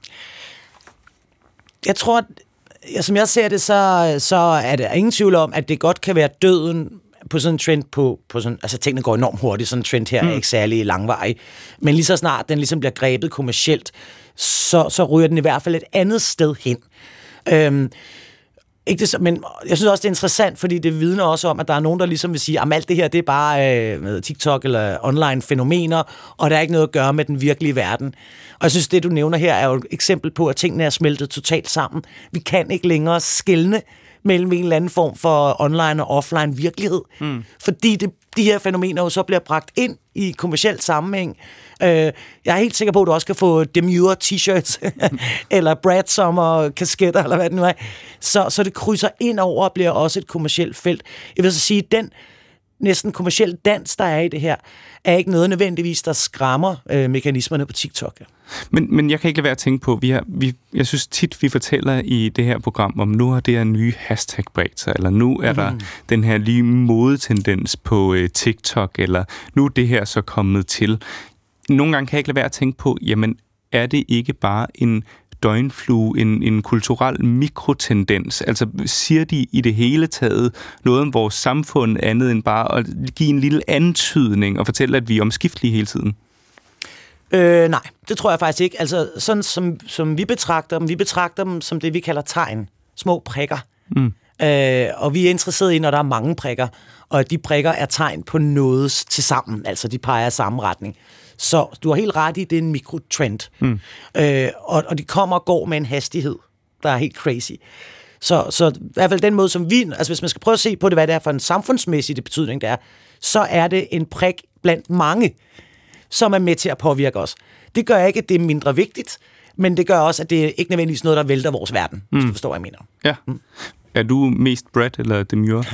[SPEAKER 5] Jeg tror, at, ja, som jeg ser det, så, så er der ingen tvivl om, at det godt kan være døden på sådan en trend på, på sådan, altså tingene går enormt hurtigt, sådan en trend her mm. er ikke særlig langvarig, men lige så snart den ligesom bliver grebet kommercielt, så, så ryger den i hvert fald et andet sted hen. Øhm, ikke det, men jeg synes også, det er interessant, fordi det vidner også om, at der er nogen, der ligesom vil sige, at alt det her, det er bare øh, med TikTok eller online fænomener, og der er ikke noget at gøre med den virkelige verden. Og jeg synes, det du nævner her er jo et eksempel på, at tingene er smeltet totalt sammen. Vi kan ikke længere skelne mellem en eller anden form for online og offline virkelighed. Mm. Fordi det, de her fænomener jo så bliver bragt ind i kommerciel sammenhæng. Øh, jeg er helt sikker på, at du også kan få demure t-shirts, eller Brad Summer kasketter, eller hvad det nu er. Så, så det krydser ind over og bliver også et kommercielt felt. Jeg vil så sige, at den næsten kommerciel dans, der er i det her, er ikke noget nødvendigvis, der skræmmer øh, mekanismerne på TikTok.
[SPEAKER 2] Men, men jeg kan ikke lade være at tænke på, vi har, vi, jeg synes tit, vi fortæller i det her program, om nu har det her nye hashtag bredt sig, eller nu er der mm. den her lige modetendens på øh, TikTok, eller nu er det her så kommet til. Nogle gange kan jeg ikke lade være at tænke på, jamen er det ikke bare en døgnflue, en, en kulturel mikrotendens? Altså siger de i det hele taget noget om vores samfund andet end bare at give en lille antydning og fortælle, at vi er omskiftelige hele tiden?
[SPEAKER 5] Øh, nej, det tror jeg faktisk ikke. Altså sådan som, som vi betragter dem, vi betragter dem som det, vi kalder tegn. Små prikker. Mm. Øh, og vi er interesseret i, når der er mange prikker, og at de prikker er tegn på noget til sammen, altså de peger i samme retning. Så du har helt ret i, det er en mikrotrend. Mm. Øh, og, og de kommer og går med en hastighed, der er helt crazy. Så, så i hvert fald den måde, som vi... Altså hvis man skal prøve at se på det, hvad det er for en samfundsmæssig det betydning, det er, så er det en prik blandt mange, som er med til at påvirke os. Det gør ikke, at det er mindre vigtigt, men det gør også, at det er ikke nødvendigvis noget, der vælter vores verden, mm. hvis du forstår, hvad jeg mener. Ja.
[SPEAKER 2] Mm. Er du mest Brad eller demure?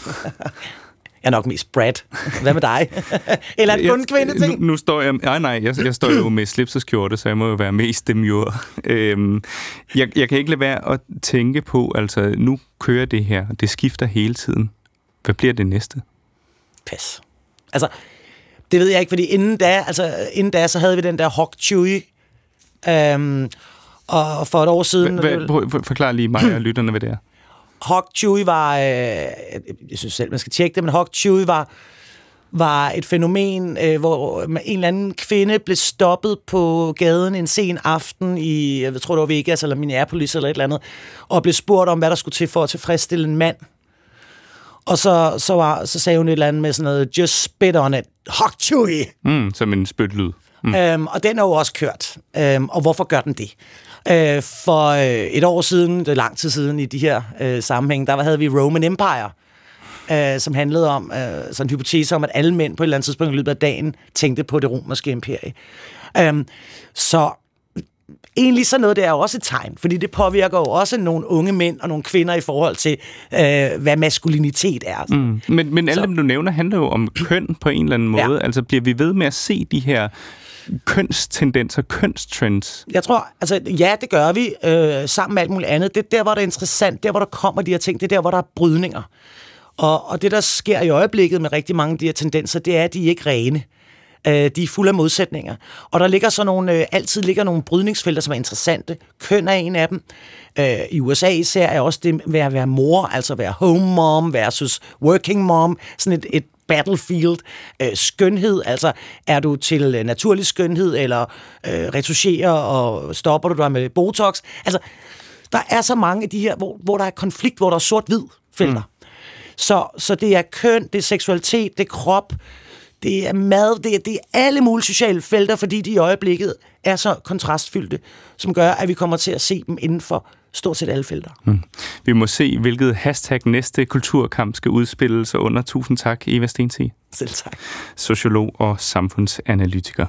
[SPEAKER 5] Jeg er nok mest Brad. Hvad med dig? Eller er det kun en kvinde-ting?
[SPEAKER 2] Nu, nu står jeg... Nej, nej, jeg, jeg står jo med slips og skjorte, så jeg må jo være mest demure. øhm, jeg, jeg kan ikke lade være at tænke på, altså nu kører det her, det skifter hele tiden. Hvad bliver det næste?
[SPEAKER 5] Pas. Altså, det ved jeg ikke, fordi inden da, altså, inden da så havde vi den der Hawk Chewy, øhm, og for et år siden...
[SPEAKER 2] Hva, hva, forklar lige mig og lytterne, hvad det er.
[SPEAKER 5] Hawk Chewy var, øh, jeg synes selv, man skal tjekke det, men Hawk Chewy var, var et fænomen, øh, hvor en eller anden kvinde blev stoppet på gaden en sen aften i, jeg tror det var Vegas eller Minneapolis eller et eller andet, og blev spurgt om, hvad der skulle til for at tilfredsstille en mand. Og så, så, var, så sagde hun et eller andet med sådan noget, just spit on it, Hawk Chewy.
[SPEAKER 2] Mm, som en spytlyd.
[SPEAKER 5] Mm. Øhm, og den er jo også kørt. Øhm, og hvorfor gør den det? Øh, for øh, et år siden, det er lang tid siden i de her øh, sammenhæng, der havde vi Roman Empire, øh, som handlede om øh, sådan en hypotese om, at alle mænd på et eller andet tidspunkt i løbet af dagen tænkte på det romerske imperie. Øh, så egentlig så noget, det er jo også et tegn, fordi det påvirker jo også nogle unge mænd og nogle kvinder i forhold til, øh, hvad maskulinitet er.
[SPEAKER 2] Mm. Men, men alle så. dem, du nævner, handler jo om køn på en eller anden måde. Ja. Altså bliver vi ved med at se de her kønstendenser, kønstrends?
[SPEAKER 5] Jeg tror, altså ja, det gør vi, øh, sammen med alt muligt andet. Det er der, hvor det er interessant, der, hvor der kommer de her ting, det er der, hvor der er brydninger. Og, og det, der sker i øjeblikket med rigtig mange af de her tendenser, det er, at de er ikke rene. Øh, de er fulde af modsætninger. Og der ligger så nogle, øh, altid ligger nogle brydningsfelter, som er interessante. Køn er en af dem. Øh, I U S A især er også det med at være mor, altså være home mom versus working mom, sådan et, et battlefield. Øh, skønhed, altså er du til øh, naturlig skønhed, eller øh, retusherer, og stopper du dig med Botox? Altså, der er så mange af de her, hvor, hvor der er konflikt, hvor der er sort-hvid felter. Mm. Så, så det er køn, det er seksualitet, det er krop, det er mad, det er, det er alle mulige sociale felter, fordi de i øjeblikket er så kontrastfyldte, som gør, at vi kommer til at se dem inden for stort set alle felter. Mm.
[SPEAKER 2] Vi må se, hvilket hashtag næste kulturkamp skal udspille sig under. Tusind tak, Eva Stensig.
[SPEAKER 5] Selv tak.
[SPEAKER 2] Sociolog og samfundsanalytiker.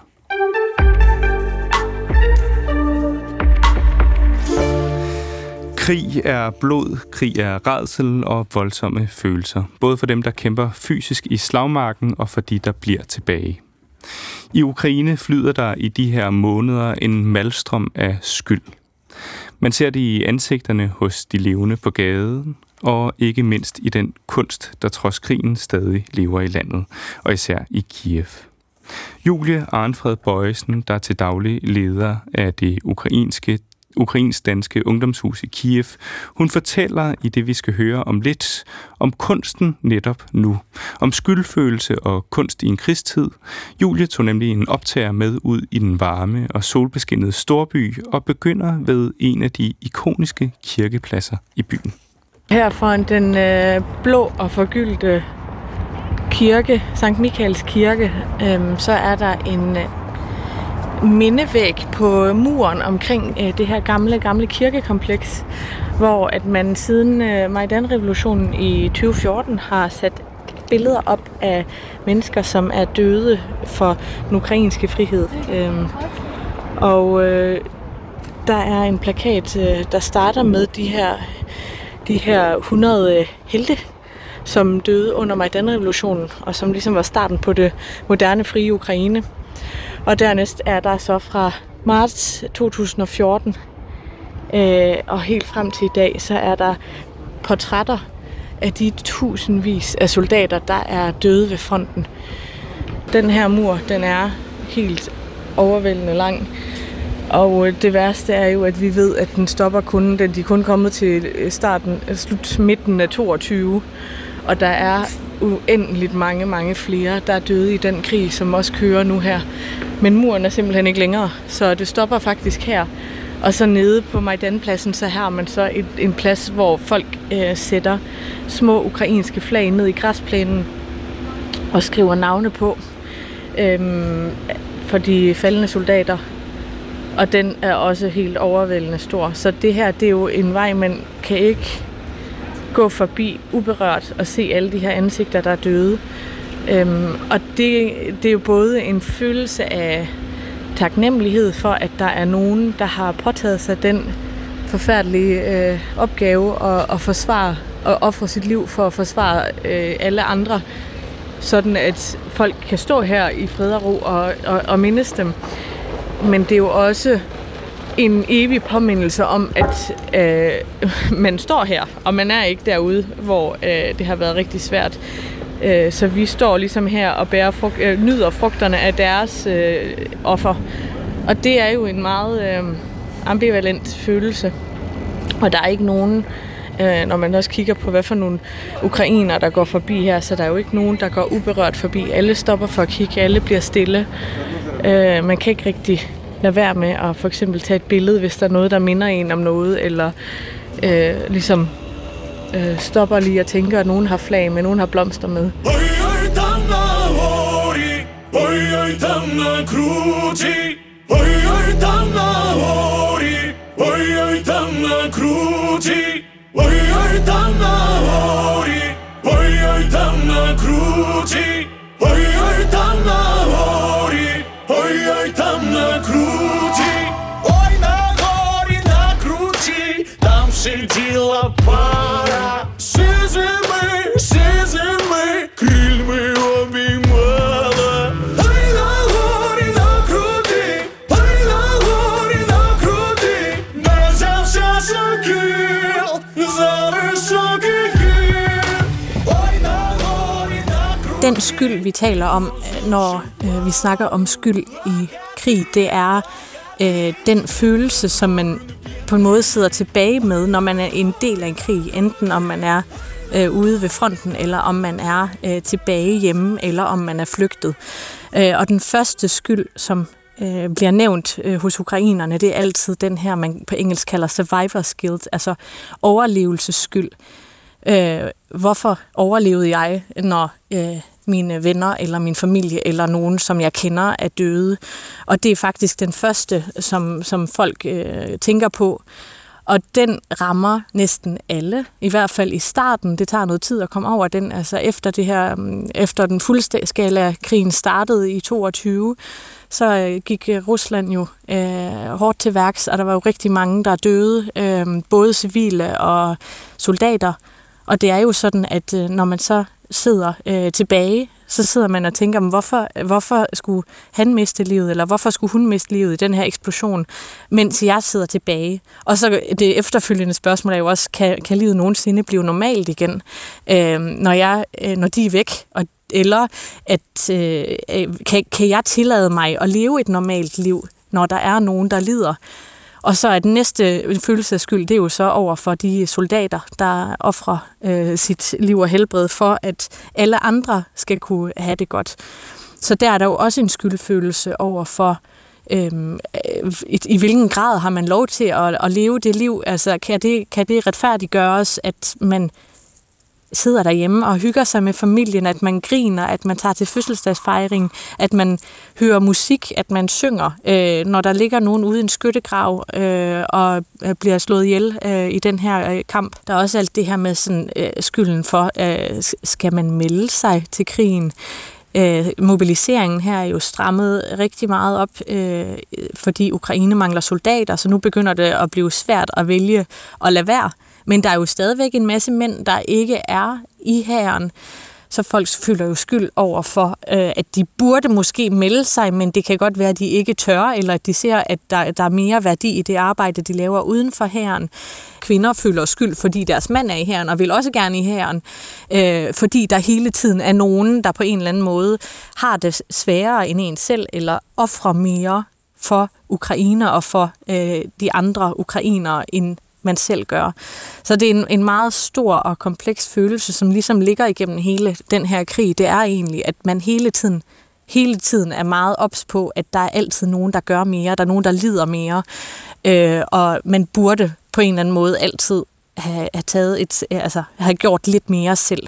[SPEAKER 2] Krig er blod, krig er rædsel og voldsomme følelser. Både for dem, der kæmper fysisk i slagmarken, og for de, der bliver tilbage. I Ukraine flyder der i de her måneder en malstrøm af skyld. Man ser det i ansigterne hos de levende på gaden, og ikke mindst i den kunst, der trods krigen stadig lever i landet, og især i Kiev. Julie Arnfred Bøjesen, der er til daglig leder af det ukrainske ukrainsk-danske ungdomshus i Kiev. Hun fortæller i det, vi skal høre om lidt, om kunsten netop nu. Om skyldfølelse og kunst i en krigstid. Julie tog nemlig en optager med ud i den varme og solbeskinnede storby og begynder ved en af de ikoniske kirkepladser i byen.
[SPEAKER 6] Her foran den øh, blå og forgyldte kirke, Sankt Michaels kirke, øh, så er der en øh, mindevæg på muren omkring øh, det her gamle, gamle kirkekompleks, hvor at man siden øh, Majdan-revolutionen i tyve fjorten har sat billeder op af mennesker, som er døde for den ukrainske frihed. Øh, og øh, der er en plakat, øh, der starter med de her, de her hundrede helte, som døde under Majdan-revolutionen, og som ligesom var starten på det moderne, frie Ukraine. Og dernæst er der så fra marts to tusind og fjorten øh, og helt frem til i dag, så er der portrætter af de tusindvis af soldater, der er døde ved fronten. Den her mur, den er helt overvældende lang. Og det værste er jo, at vi ved, at den stopper kun, den de er kun kommet til starten, slut midten af toogtyve. Og der er uendeligt mange, mange flere, der er døde i den krig, som også kører nu her. Men muren er simpelthen ikke længere, så det stopper faktisk her. Og så nede på Majdanpladsen, så her har man så et, en plads, hvor folk øh, sætter små ukrainske flag ned i græsplænen og skriver navne på øh, for de faldne soldater. Og den er også helt overvældende stor. Så det her, det er jo en vej, man kan ikke gå forbi uberørt og se alle de her ansigter, der er døde. Øhm, og det, det er jo både en følelse af taknemmelighed for, at der er nogen, der har påtaget sig den forfærdelige øh, opgave at, at forsvare og ofre sit liv for at forsvare øh, alle andre, sådan at folk kan stå her i fred og ro og, og, og mindes dem. Men det er jo også en evig påmindelse om, at øh, man står her, og man er ikke derude, hvor øh, det har været rigtig svært. Øh, så vi står ligesom her og bærer frugt, øh, nyder frugterne af deres øh, offer. Og det er jo en meget øh, ambivalent følelse. Og der er ikke nogen, øh, når man også kigger på, hvad for nogle ukrainer, der går forbi her, så der er jo ikke nogen, der går uberørt forbi. Alle stopper for at kigge, alle bliver stille. Øh, man kan ikke rigtig lade være med at for eksempel tage et billede, hvis der er noget, der minder en om noget, eller øh, ligesom øh, stopper lige og tænker, at nogen har flag med, nogen har blomster med.
[SPEAKER 7] Ой-ой, там на крути, ой, на горе на крути, там сидела пара, сизыми, сизыми, крыльми обнимала. Ой, на горе на крути, ой, на горе на крути, взялся сокил за высокий гір. Ой, на горе на крути.
[SPEAKER 8] Den skyld, vi taler om, når øh, vi snakker om skyld i krig, det er øh, den følelse, som man på en måde sidder tilbage med, når man er en del af en krig, enten om man er øh, ude ved fronten, eller om man er øh, tilbage hjemme, eller om man er flygtet. Øh, og den første skyld, som øh, bliver nævnt øh, hos ukrainerne, det er altid den her, man på engelsk kalder survivor's guilt, altså overlevelsesskyld. Øh, hvorfor overlevede jeg, når øh, mine venner eller min familie eller nogen, som jeg kender, er døde? Og det er faktisk den første, som, som folk øh, tænker på. Og den rammer næsten alle, i hvert fald i starten. Det tager noget tid at komme over den. Altså efter, det her, efter den fuldskala krigen startede i toogtyve, så gik Rusland jo øh, hårdt til værks, og der var jo rigtig mange, der døde, øh, både civile og soldater. Og det er jo sådan, at øh, når man så sidder øh, tilbage, så sidder man og tænker, hvorfor, hvorfor skulle han miste livet, eller hvorfor skulle hun miste livet i den her eksplosion, mens jeg sidder tilbage. Og så det efterfølgende spørgsmål er jo også, kan, kan livet nogensinde blive normalt igen, øh, når, jeg, øh, når de er væk, og eller at øh, kan, kan jeg tillade mig at leve et normalt liv, når der er nogen, der lider. Og så er den næste følelse af skyld, det er jo så over for de soldater, der offrer øh, sit liv og helbred for, at alle andre skal kunne have det godt. Så der er der jo også en skyldfølelse over for, øh, i, i hvilken grad har man lov til at, at leve det liv. Altså kan det, kan det retfærdiggøres, at man sidder derhjemme og hygger sig med familien, at man griner, at man tager til fødselsdagsfejring, at man hører musik, at man synger, øh, når der ligger nogen ude i en skyttegrav øh, og bliver slået ihjel øh, i den her øh, kamp. Der er også alt det her med sådan, øh, skylden for, øh, skal man melde sig til krigen? Øh, mobiliseringen her er jo strammet rigtig meget op, øh, fordi Ukraine mangler soldater, så nu begynder det at blive svært at vælge at lade være. Men der er jo stadigvæk en masse mænd, der ikke er i hæren, så folk føler jo skyld over for, øh, at de burde måske melde sig, men det kan godt være, at de ikke tør, eller at de ser, at der, der er mere værdi i det arbejde, de laver uden for hæren. Kvinder føler skyld, fordi deres mand er i hæren, og vil også gerne i hæren, øh, fordi der hele tiden er nogen, der på en eller anden måde har det sværere end en selv, eller offrer mere for Ukraine og for øh, de andre ukrainere, end man selv gør. Så det er en, en meget stor og kompleks følelse, som ligesom ligger igennem hele den her krig. Det er egentlig, at man hele tiden, hele tiden er meget ops på, at der er altid nogen, der gør mere, der er nogen, der lider mere, øh, og man burde på en eller anden måde altid have, have taget et, altså have gjort lidt mere selv.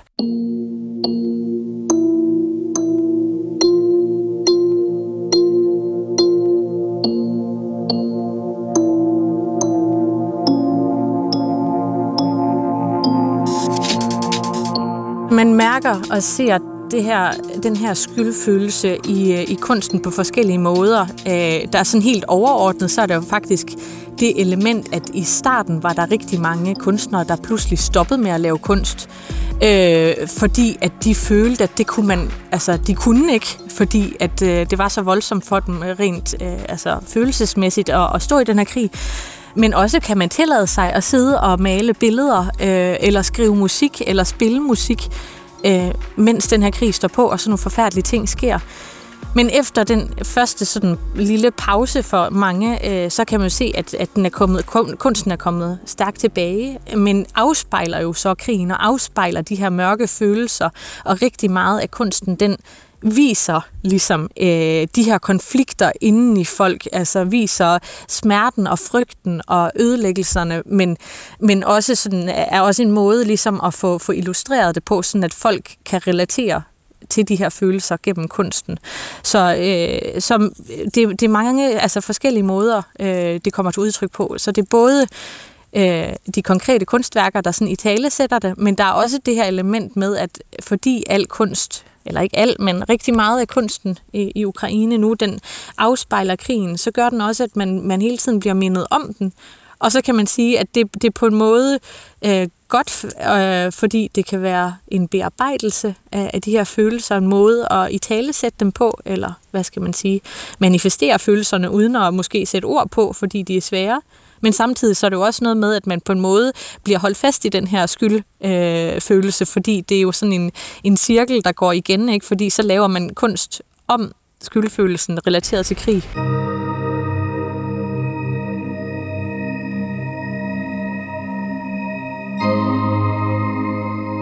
[SPEAKER 8] Man mærker og ser det her, den her skyldfølelse i, i kunsten på forskellige måder. Der er sådan helt overordnet, så er der jo faktisk det element, at i starten var der rigtig mange kunstnere, der pludselig stoppede med at lave kunst, øh, fordi at de følte, at det kunne man, altså de kunne ikke, fordi at øh, det var så voldsomt for dem rent øh, altså følelsesmæssigt at, at stå i den her krig. Men også kan man tillade sig at sidde og male billeder, øh, eller skrive musik, eller spille musik, øh, mens den her krig står på, og sådan nogle forfærdelige ting sker. Men efter den første sådan lille pause for mange, øh, så kan man jo se, at, at den er kommet, kunsten er kommet stærkt tilbage, men afspejler jo så krigen, og afspejler de her mørke følelser, og rigtig meget af kunsten, den viser ligesom øh, de her konflikter inden i folk, altså viser smerten og frygten og ødelæggelserne, men, men også sådan, er også en måde ligesom at få, få illustreret det på, sådan at folk kan relatere til de her følelser gennem kunsten. Så, øh, så det, det er mange altså forskellige måder, øh, det kommer til udtryk på. Så det er både øh, de konkrete kunstværker, der sådan italesætter det, men der er også det her element med, at fordi al kunst, eller ikke alt, men rigtig meget af kunsten i, i Ukraine nu, den afspejler krigen, så gør den også, at man, man hele tiden bliver mindet om den. Og så kan man sige, at det, det er på en måde øh, godt, øh, fordi det kan være en bearbejdelse af, af de her følelser, en måde at italesætte dem på, eller hvad skal man sige, manifestere følelserne uden at måske sætte ord på, fordi de er svære. Men samtidig så er det jo også noget med, at man på en måde bliver holdt fast i den her skyldfølelse, øh, fordi det er jo sådan en, en cirkel, der går igen, ikke? Fordi så laver man kunst om skyldfølelsen relateret til krig.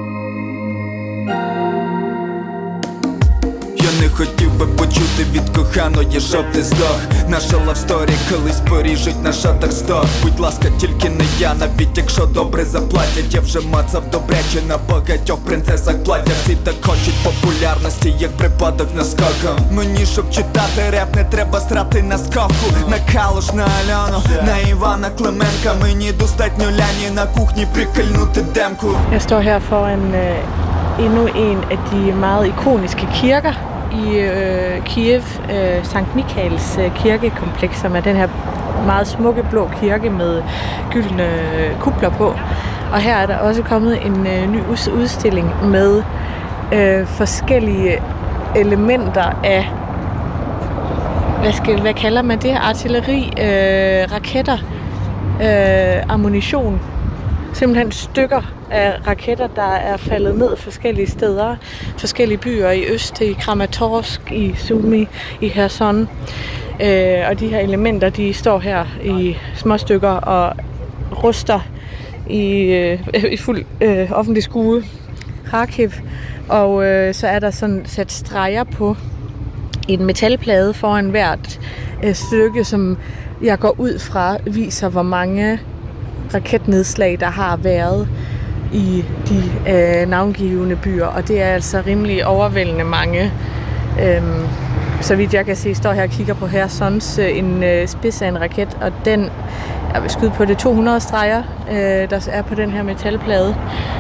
[SPEAKER 9] Я не хотів би почути від кохання кохано є жовтий здох. Наша лавсторі колись поріжуть на шатах сто. Будь ласка, тільки не я, навіть якщо добре заплатять. Я вже мацав добряче на багатьох принцесах плаття. Всі так хочуть популярності, як припадок наскоком. Мені, щоб читати реп, не треба срати на скавку. На Калуш, на Альону, на Івана Клименка. Мені достатньо ляні на кухні прикольнути демку.
[SPEAKER 6] Jeg står her foran øh, endnu en af de meget ikoniske kirker i øh, Kiev, øh, Sankt Mikaels øh, kirkekompleks, som er den her meget smukke blå kirke med gyldne øh, kupler på. Og her er der også kommet en øh, ny udstilling med øh, forskellige elementer af, hvad, skal, hvad kalder man det? Artilleri, øh, raketter, øh, ammunition. Simpelthen stykker af raketter, der er faldet ned forskellige steder, forskellige byer i øst, i Kramatorsk, i Sumy, i Kherson. Øh, og de her elementer, de står her i små stykker og ruster i, øh, i fuld øh, offentlig skue. Kharkiv. Og øh, så er der sådan sat streger på en metalplade foran hvert øh, stykke, som jeg går ud fra viser, hvor mange raketnedslag, der har været i de øh, navngivende byer, og det er altså rimelig overvældende mange. Øhm, så vidt jeg kan se, står her og kigger på Khersons øh, en øh, spids af en raket, og den, jeg vil skyde på det to hundrede streger, øh, der er på den her metalplade.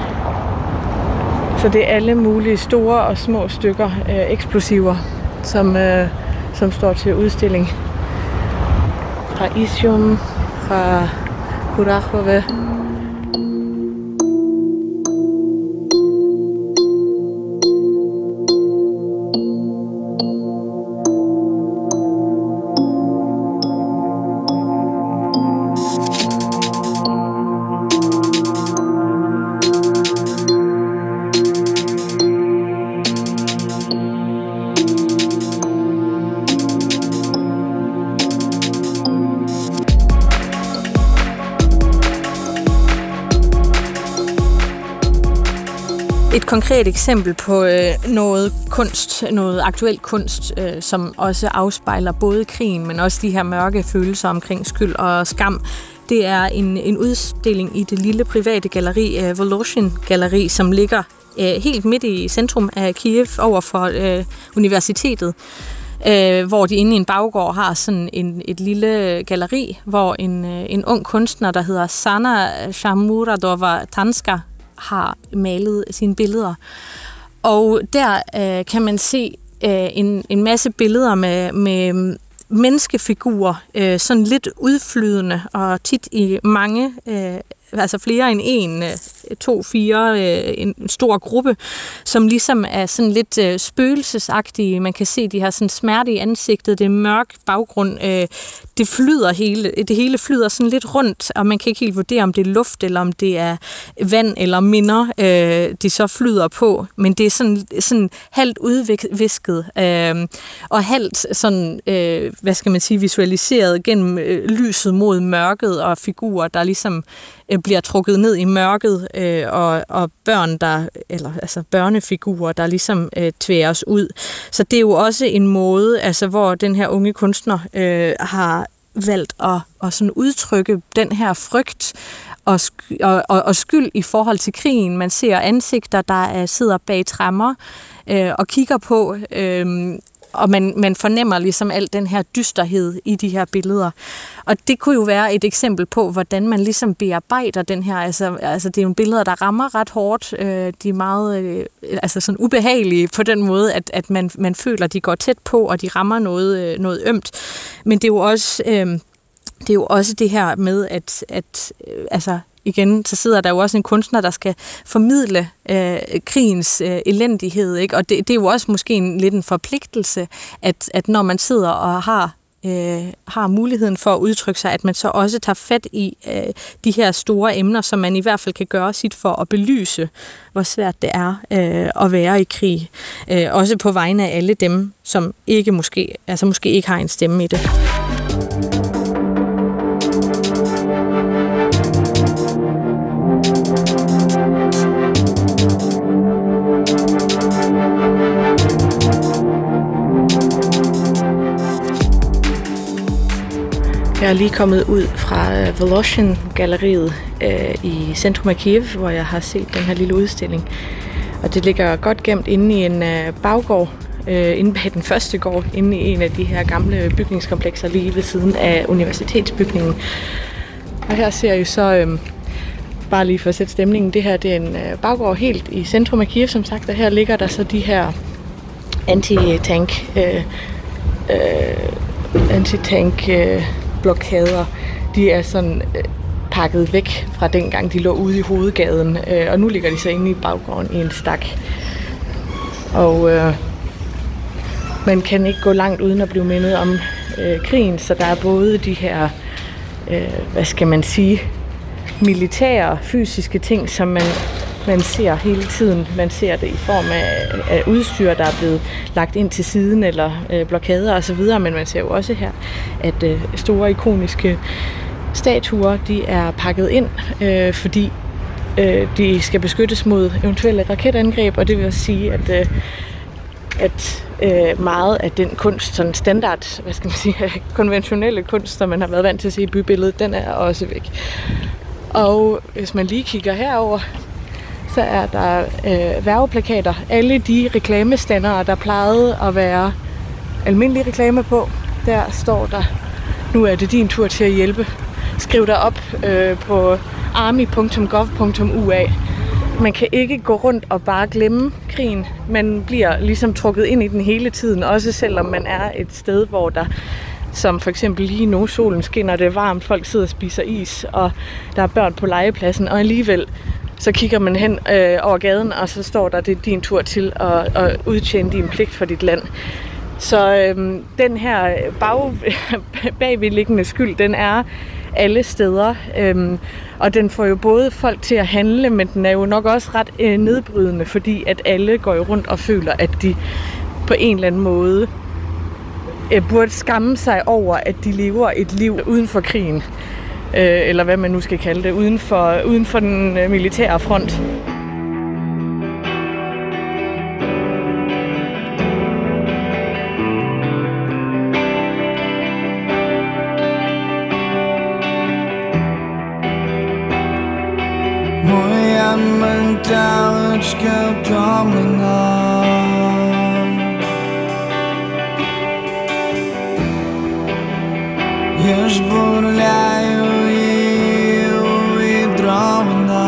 [SPEAKER 6] Så det er alle mulige store og små stykker øh, eksplosiver, som, øh, som står til udstilling. Fra Isium, fra Kurakhove. Et konkret eksempel på øh, noget kunst, noget aktuel kunst, øh, som også afspejler både krigen, men også de her mørke følelser omkring skyld og skam. Det er en, en udstilling i det lille private galleri, øh, Voloshin Galleri, som ligger øh, helt midt i centrum af Kiev over for øh, universitetet. Øh, hvor de inde i en baggård har sådan en, et lille galleri, hvor en, øh, en ung kunstner, der hedder Sana Shamuradova-Tanska, har malet sine billeder. Og der øh, kan man se øh, en, en masse billeder med, med menneskefigurer, øh, sådan lidt udflydende, og tit i mange, øh, altså flere end en, to, fire, øh, en stor gruppe, som ligesom er sådan lidt øh, spøgelsesagtige. Man kan se, de har sådan smerte i ansigtet, det er mørk baggrund, øh, det flyder hele, det hele flyder sådan lidt rundt, og man kan ikke helt vurdere, om det er luft, eller om det er vand eller minder, øh, de så flyder på, men det er sådan, sådan halvt udvisket, øh, og halvt sådan, øh, hvad skal man sige, visualiseret gennem øh, lyset mod mørket, og figurer, der ligesom øh, bliver trukket ned i mørket, øh, og, og børn, der, eller altså børnefigurer, der ligesom øh, tværes ud. Så det er jo også en måde, altså hvor den her unge kunstner øh, har valgt at, at sådan udtrykke den her frygt og, og, og, og skyld i forhold til krigen. Man ser ansigter, der sidder bag tremmer øh, og kigger på, øh, og man, man fornemmer ligesom al den her dysterhed i de her billeder. Og det kunne jo være et eksempel på, hvordan man ligesom bearbejder den her, altså, altså det er jo billeder, der rammer ret hårdt, øh, de er meget øh, altså sådan ubehagelige på den måde, at, at man, man føler, at de går tæt på, og de rammer noget, øh, noget ømt. Men det er jo også, øh, det er jo også det her med, at, at øh, altså, igen, så sidder der jo også en kunstner, der skal formidle øh, krigens øh, elendighed, ikke? Og det, det er jo også måske en, lidt en forpligtelse, at, at når man sidder og har, øh, har muligheden for at udtrykke sig, at man så også tager fat i øh, de her store emner, som man i hvert fald kan gøre sit for at belyse, hvor svært det er øh, at være i krig. Øh, også på vegne af alle dem, som ikke måske, altså måske ikke har en stemme i det. Jeg er lige kommet ud fra Voloshin-galleriet øh, i centrum af Kiev, hvor jeg har set den her lille udstilling. Og det ligger godt gemt inde i en øh, baggård, øh, inde bag den første gård, inde i en af de her gamle bygningskomplekser lige ved siden af universitetsbygningen. Og her ser I så, øh, bare lige for at sætte stemningen, det her det er en øh, baggård helt i centrum af Kiev, som sagt, og her ligger der så de her anti-tank øh, øh, anti-tank øh, blokader. De er sådan øh, pakket væk fra dengang de lå ude i hovedgaden, øh, og nu ligger de så inde i baggården i en stak. Og øh, man kan ikke gå langt uden at blive mindet om øh, krigen, så der er både de her, øh, hvad skal man sige, militære, fysiske ting, som man, man ser hele tiden. Man ser det i form af, af udstyr, der er blevet lagt ind til siden, eller øh, blokader osv., men man ser jo også her, at øh, store ikoniske statuer, de er pakket ind, øh, fordi øh, de skal beskyttes mod eventuelle raketangreb, og det vil sige, at, øh, at øh, meget af den kunst, sådan standard, hvad skal man sige, konventionelle kunst, som man har været vant til at se i bybilledet, den er også væk. Og hvis man lige kigger herover, så er der øh, værgeplakater. Alle de reklamestandere, der plejede at være almindelige reklame på, der står der, nu er det din tur til at hjælpe. Skriv dig op øh, på army punktum gov punktum u a. Man kan ikke gå rundt og bare glemme krigen. Man bliver ligesom trukket ind i den hele tiden, også selvom man er et sted, hvor der, som for eksempel lige nu, solen skinner, det er varmt, folk sidder og spiser is, og der er børn på legepladsen, og alligevel så kigger man hen øh, over gaden, og så står der, det er din tur til at, at udtjene din pligt for dit land. Så øhm, den her bag, bagvedliggende skyld, den er alle steder, øhm, og den får jo både folk til at handle, men den er jo nok også ret øh, nedbrydende, fordi at alle går jo rundt og føler, at de på en eller anden måde øh, burde skamme sig over, at de lever et liv uden for krigen, øh, eller hvad man nu skal kalde det, uden for, uden for den øh, militære front.
[SPEAKER 9] Моя менталочка втомлена. Я ж бурляю і увідрована.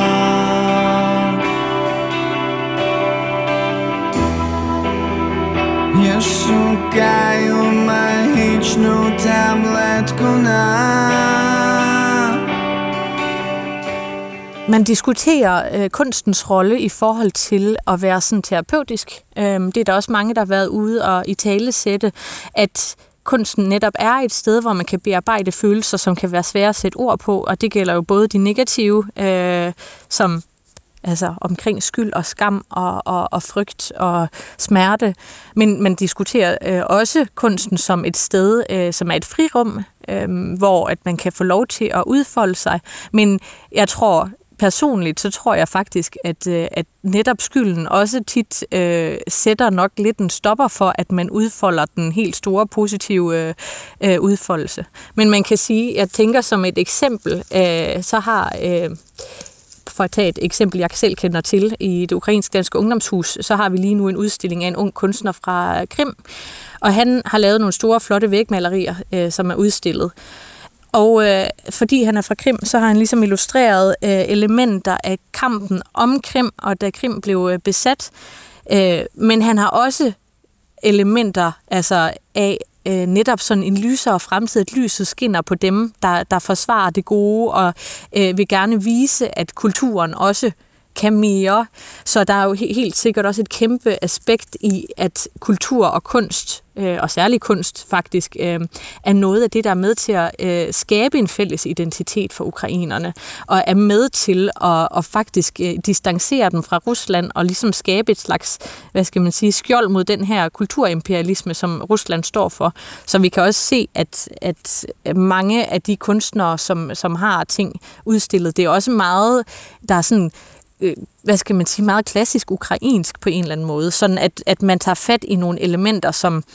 [SPEAKER 9] Я шукаю магічну таблетку на.
[SPEAKER 8] Man diskuterer øh, kunstens rolle i forhold til at være sådan terapeutisk. Øhm, det er der også mange, der har været ude og italesætte, at kunsten netop er et sted, hvor man kan bearbejde følelser, som kan være svære at sætte ord på, og det gælder jo både de negative, øh, som altså omkring skyld og skam og, og, og frygt og smerte, men man diskuterer øh, også kunsten som et sted, øh, som er et frirum, øh, hvor at man kan få lov til at udfolde sig, men jeg tror personligt, så tror jeg faktisk, at, at netop skylden også tit øh, sætter nok lidt en stopper for, at man udfolder den helt store positive øh, udfoldelse. Men man kan sige, jeg tænker som et eksempel, øh, så har, øh, for at tage et eksempel, jeg selv kender til, i det ukrainske danske ungdomshus, så har vi lige nu en udstilling af en ung kunstner fra Krim, og han har lavet nogle store, flotte vægmalerier, øh, som er udstillet. Og øh, fordi han er fra Krim, så har han ligesom illustreret øh, elementer af kampen om Krim, og da Krim blev øh, besat. Øh, men han har også elementer altså af øh, netop sådan en lysere fremtid, at lyset skinner på dem, der, der forsvarer det gode, og øh, vil gerne vise, at kulturen også kan mere. Så der er jo helt sikkert også et kæmpe aspekt i, at kultur og kunst, øh, og særlig kunst faktisk, øh, er noget af det, der er med til at øh, skabe en fælles identitet for ukrainerne, og er med til at, at faktisk øh, distancere dem fra Rusland, og ligesom skabe et slags, hvad skal man sige, skjold mod den her kulturimperialisme, som Rusland står for. Så vi kan også se, at, at mange af de kunstnere, som, som har ting udstillet, det er også meget, der er sådan, hvad skal man sige, meget klassisk ukrainsk på en eller anden måde, sådan at, at man tager fat i nogle elementer, som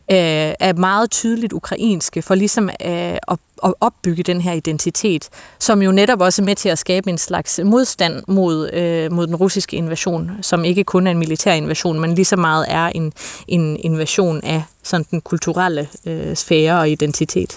[SPEAKER 8] er meget tydeligt ukrainske, for ligesom øh, at, at opbygge den her identitet, som jo netop også er med til at skabe en slags modstand mod, øh, mod den russiske invasion, som ikke kun er en militær invasion, men lige så meget er en, en invasion af sådan den kulturelle øh, sfære og identitet.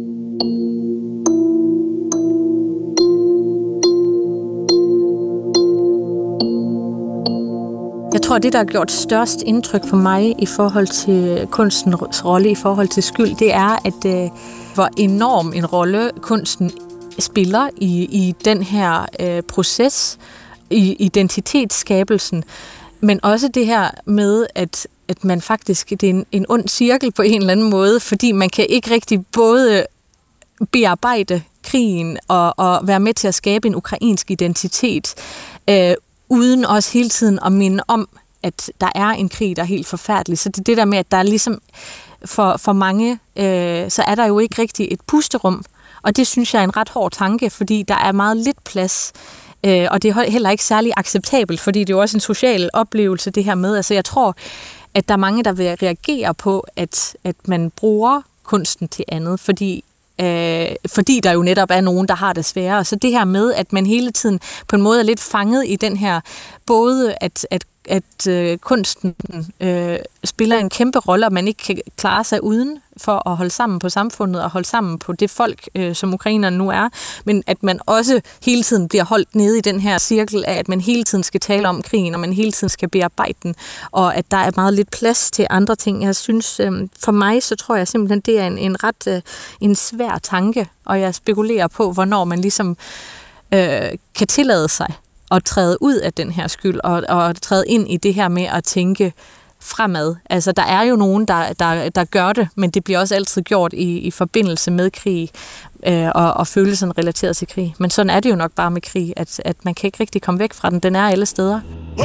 [SPEAKER 8] Jeg tror, det, der har gjort størst indtryk på mig i forhold til kunstens rolle, i forhold til skyld, det er, at øh, hvor enorm en rolle kunsten spiller i, i den her øh, proces, i identitetsskabelsen, men også det her med, at, at man faktisk, det er en, en ond cirkel på en eller anden måde, fordi man kan ikke rigtig både bearbejde krigen og, og være med til at skabe en ukrainsk identitet, øh, uden også hele tiden at minde om, at der er en krig, der er helt forfærdelig. Så det er det der med, at der er ligesom for, for mange, øh, så er der jo ikke rigtig et pusterum. Og det synes jeg er en ret hård tanke, fordi der er meget lidt plads. Øh, og det er heller ikke særlig acceptabelt, fordi det er jo også en social oplevelse, det her med. Altså jeg tror, at der er mange, der vil reagere på, at, at man bruger kunsten til andet, fordi Øh, fordi der jo netop er nogen, der har det sværere. Så det her med, at man hele tiden på en måde er lidt fanget i den her, både at, at, at øh, kunsten øh, spiller en kæmpe rolle, og man ikke kan klare sig uden for at holde sammen på samfundet og holde sammen på det folk, øh, som ukrainerne nu er, men at man også hele tiden bliver holdt nede i den her cirkel af, at man hele tiden skal tale om krigen, og man hele tiden skal bearbejde den, og at der er meget lidt plads til andre ting. Jeg synes, øh, for mig, så tror jeg simpelthen, det er en, en ret øh, en svær tanke, og jeg spekulerer på, hvornår man ligesom øh, kan tillade sig at træde ud af den her skyld, og, og træde ind i det her med at tænke fremad. Altså, der er jo nogen, der, der, der gør det, men det bliver også altid gjort i, i forbindelse med krig, øh, og, og følelsen relateret til krig. Men sådan er det jo nok bare med krig, at, at man kan ikke rigtig komme væk fra den. Den er alle steder.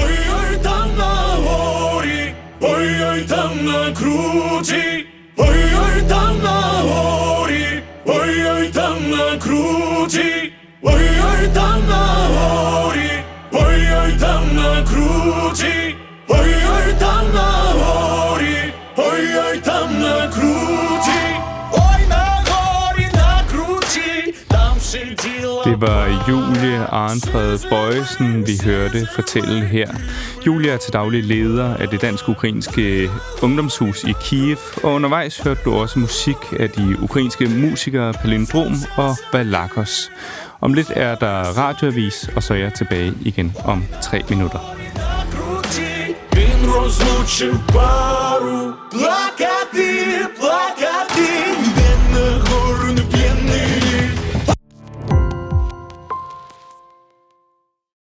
[SPEAKER 7] Ой-ой, там на горі, ой-ой, там на круті, ой, на горі, на круті, там сиділа.
[SPEAKER 2] Det var Julie Arnfred Bøjesen, vi hørte fortælle her. Julie er til daglig leder af det dansk-ukrainske ungdomshus i Kiev, og undervejs hørte du også musik af de ukrainske musikere Palindrom og Balakos. Om lidt er der radioavis, og så er jeg tilbage igen om tre minutter.
[SPEAKER 7] Розлучив пару, плакати,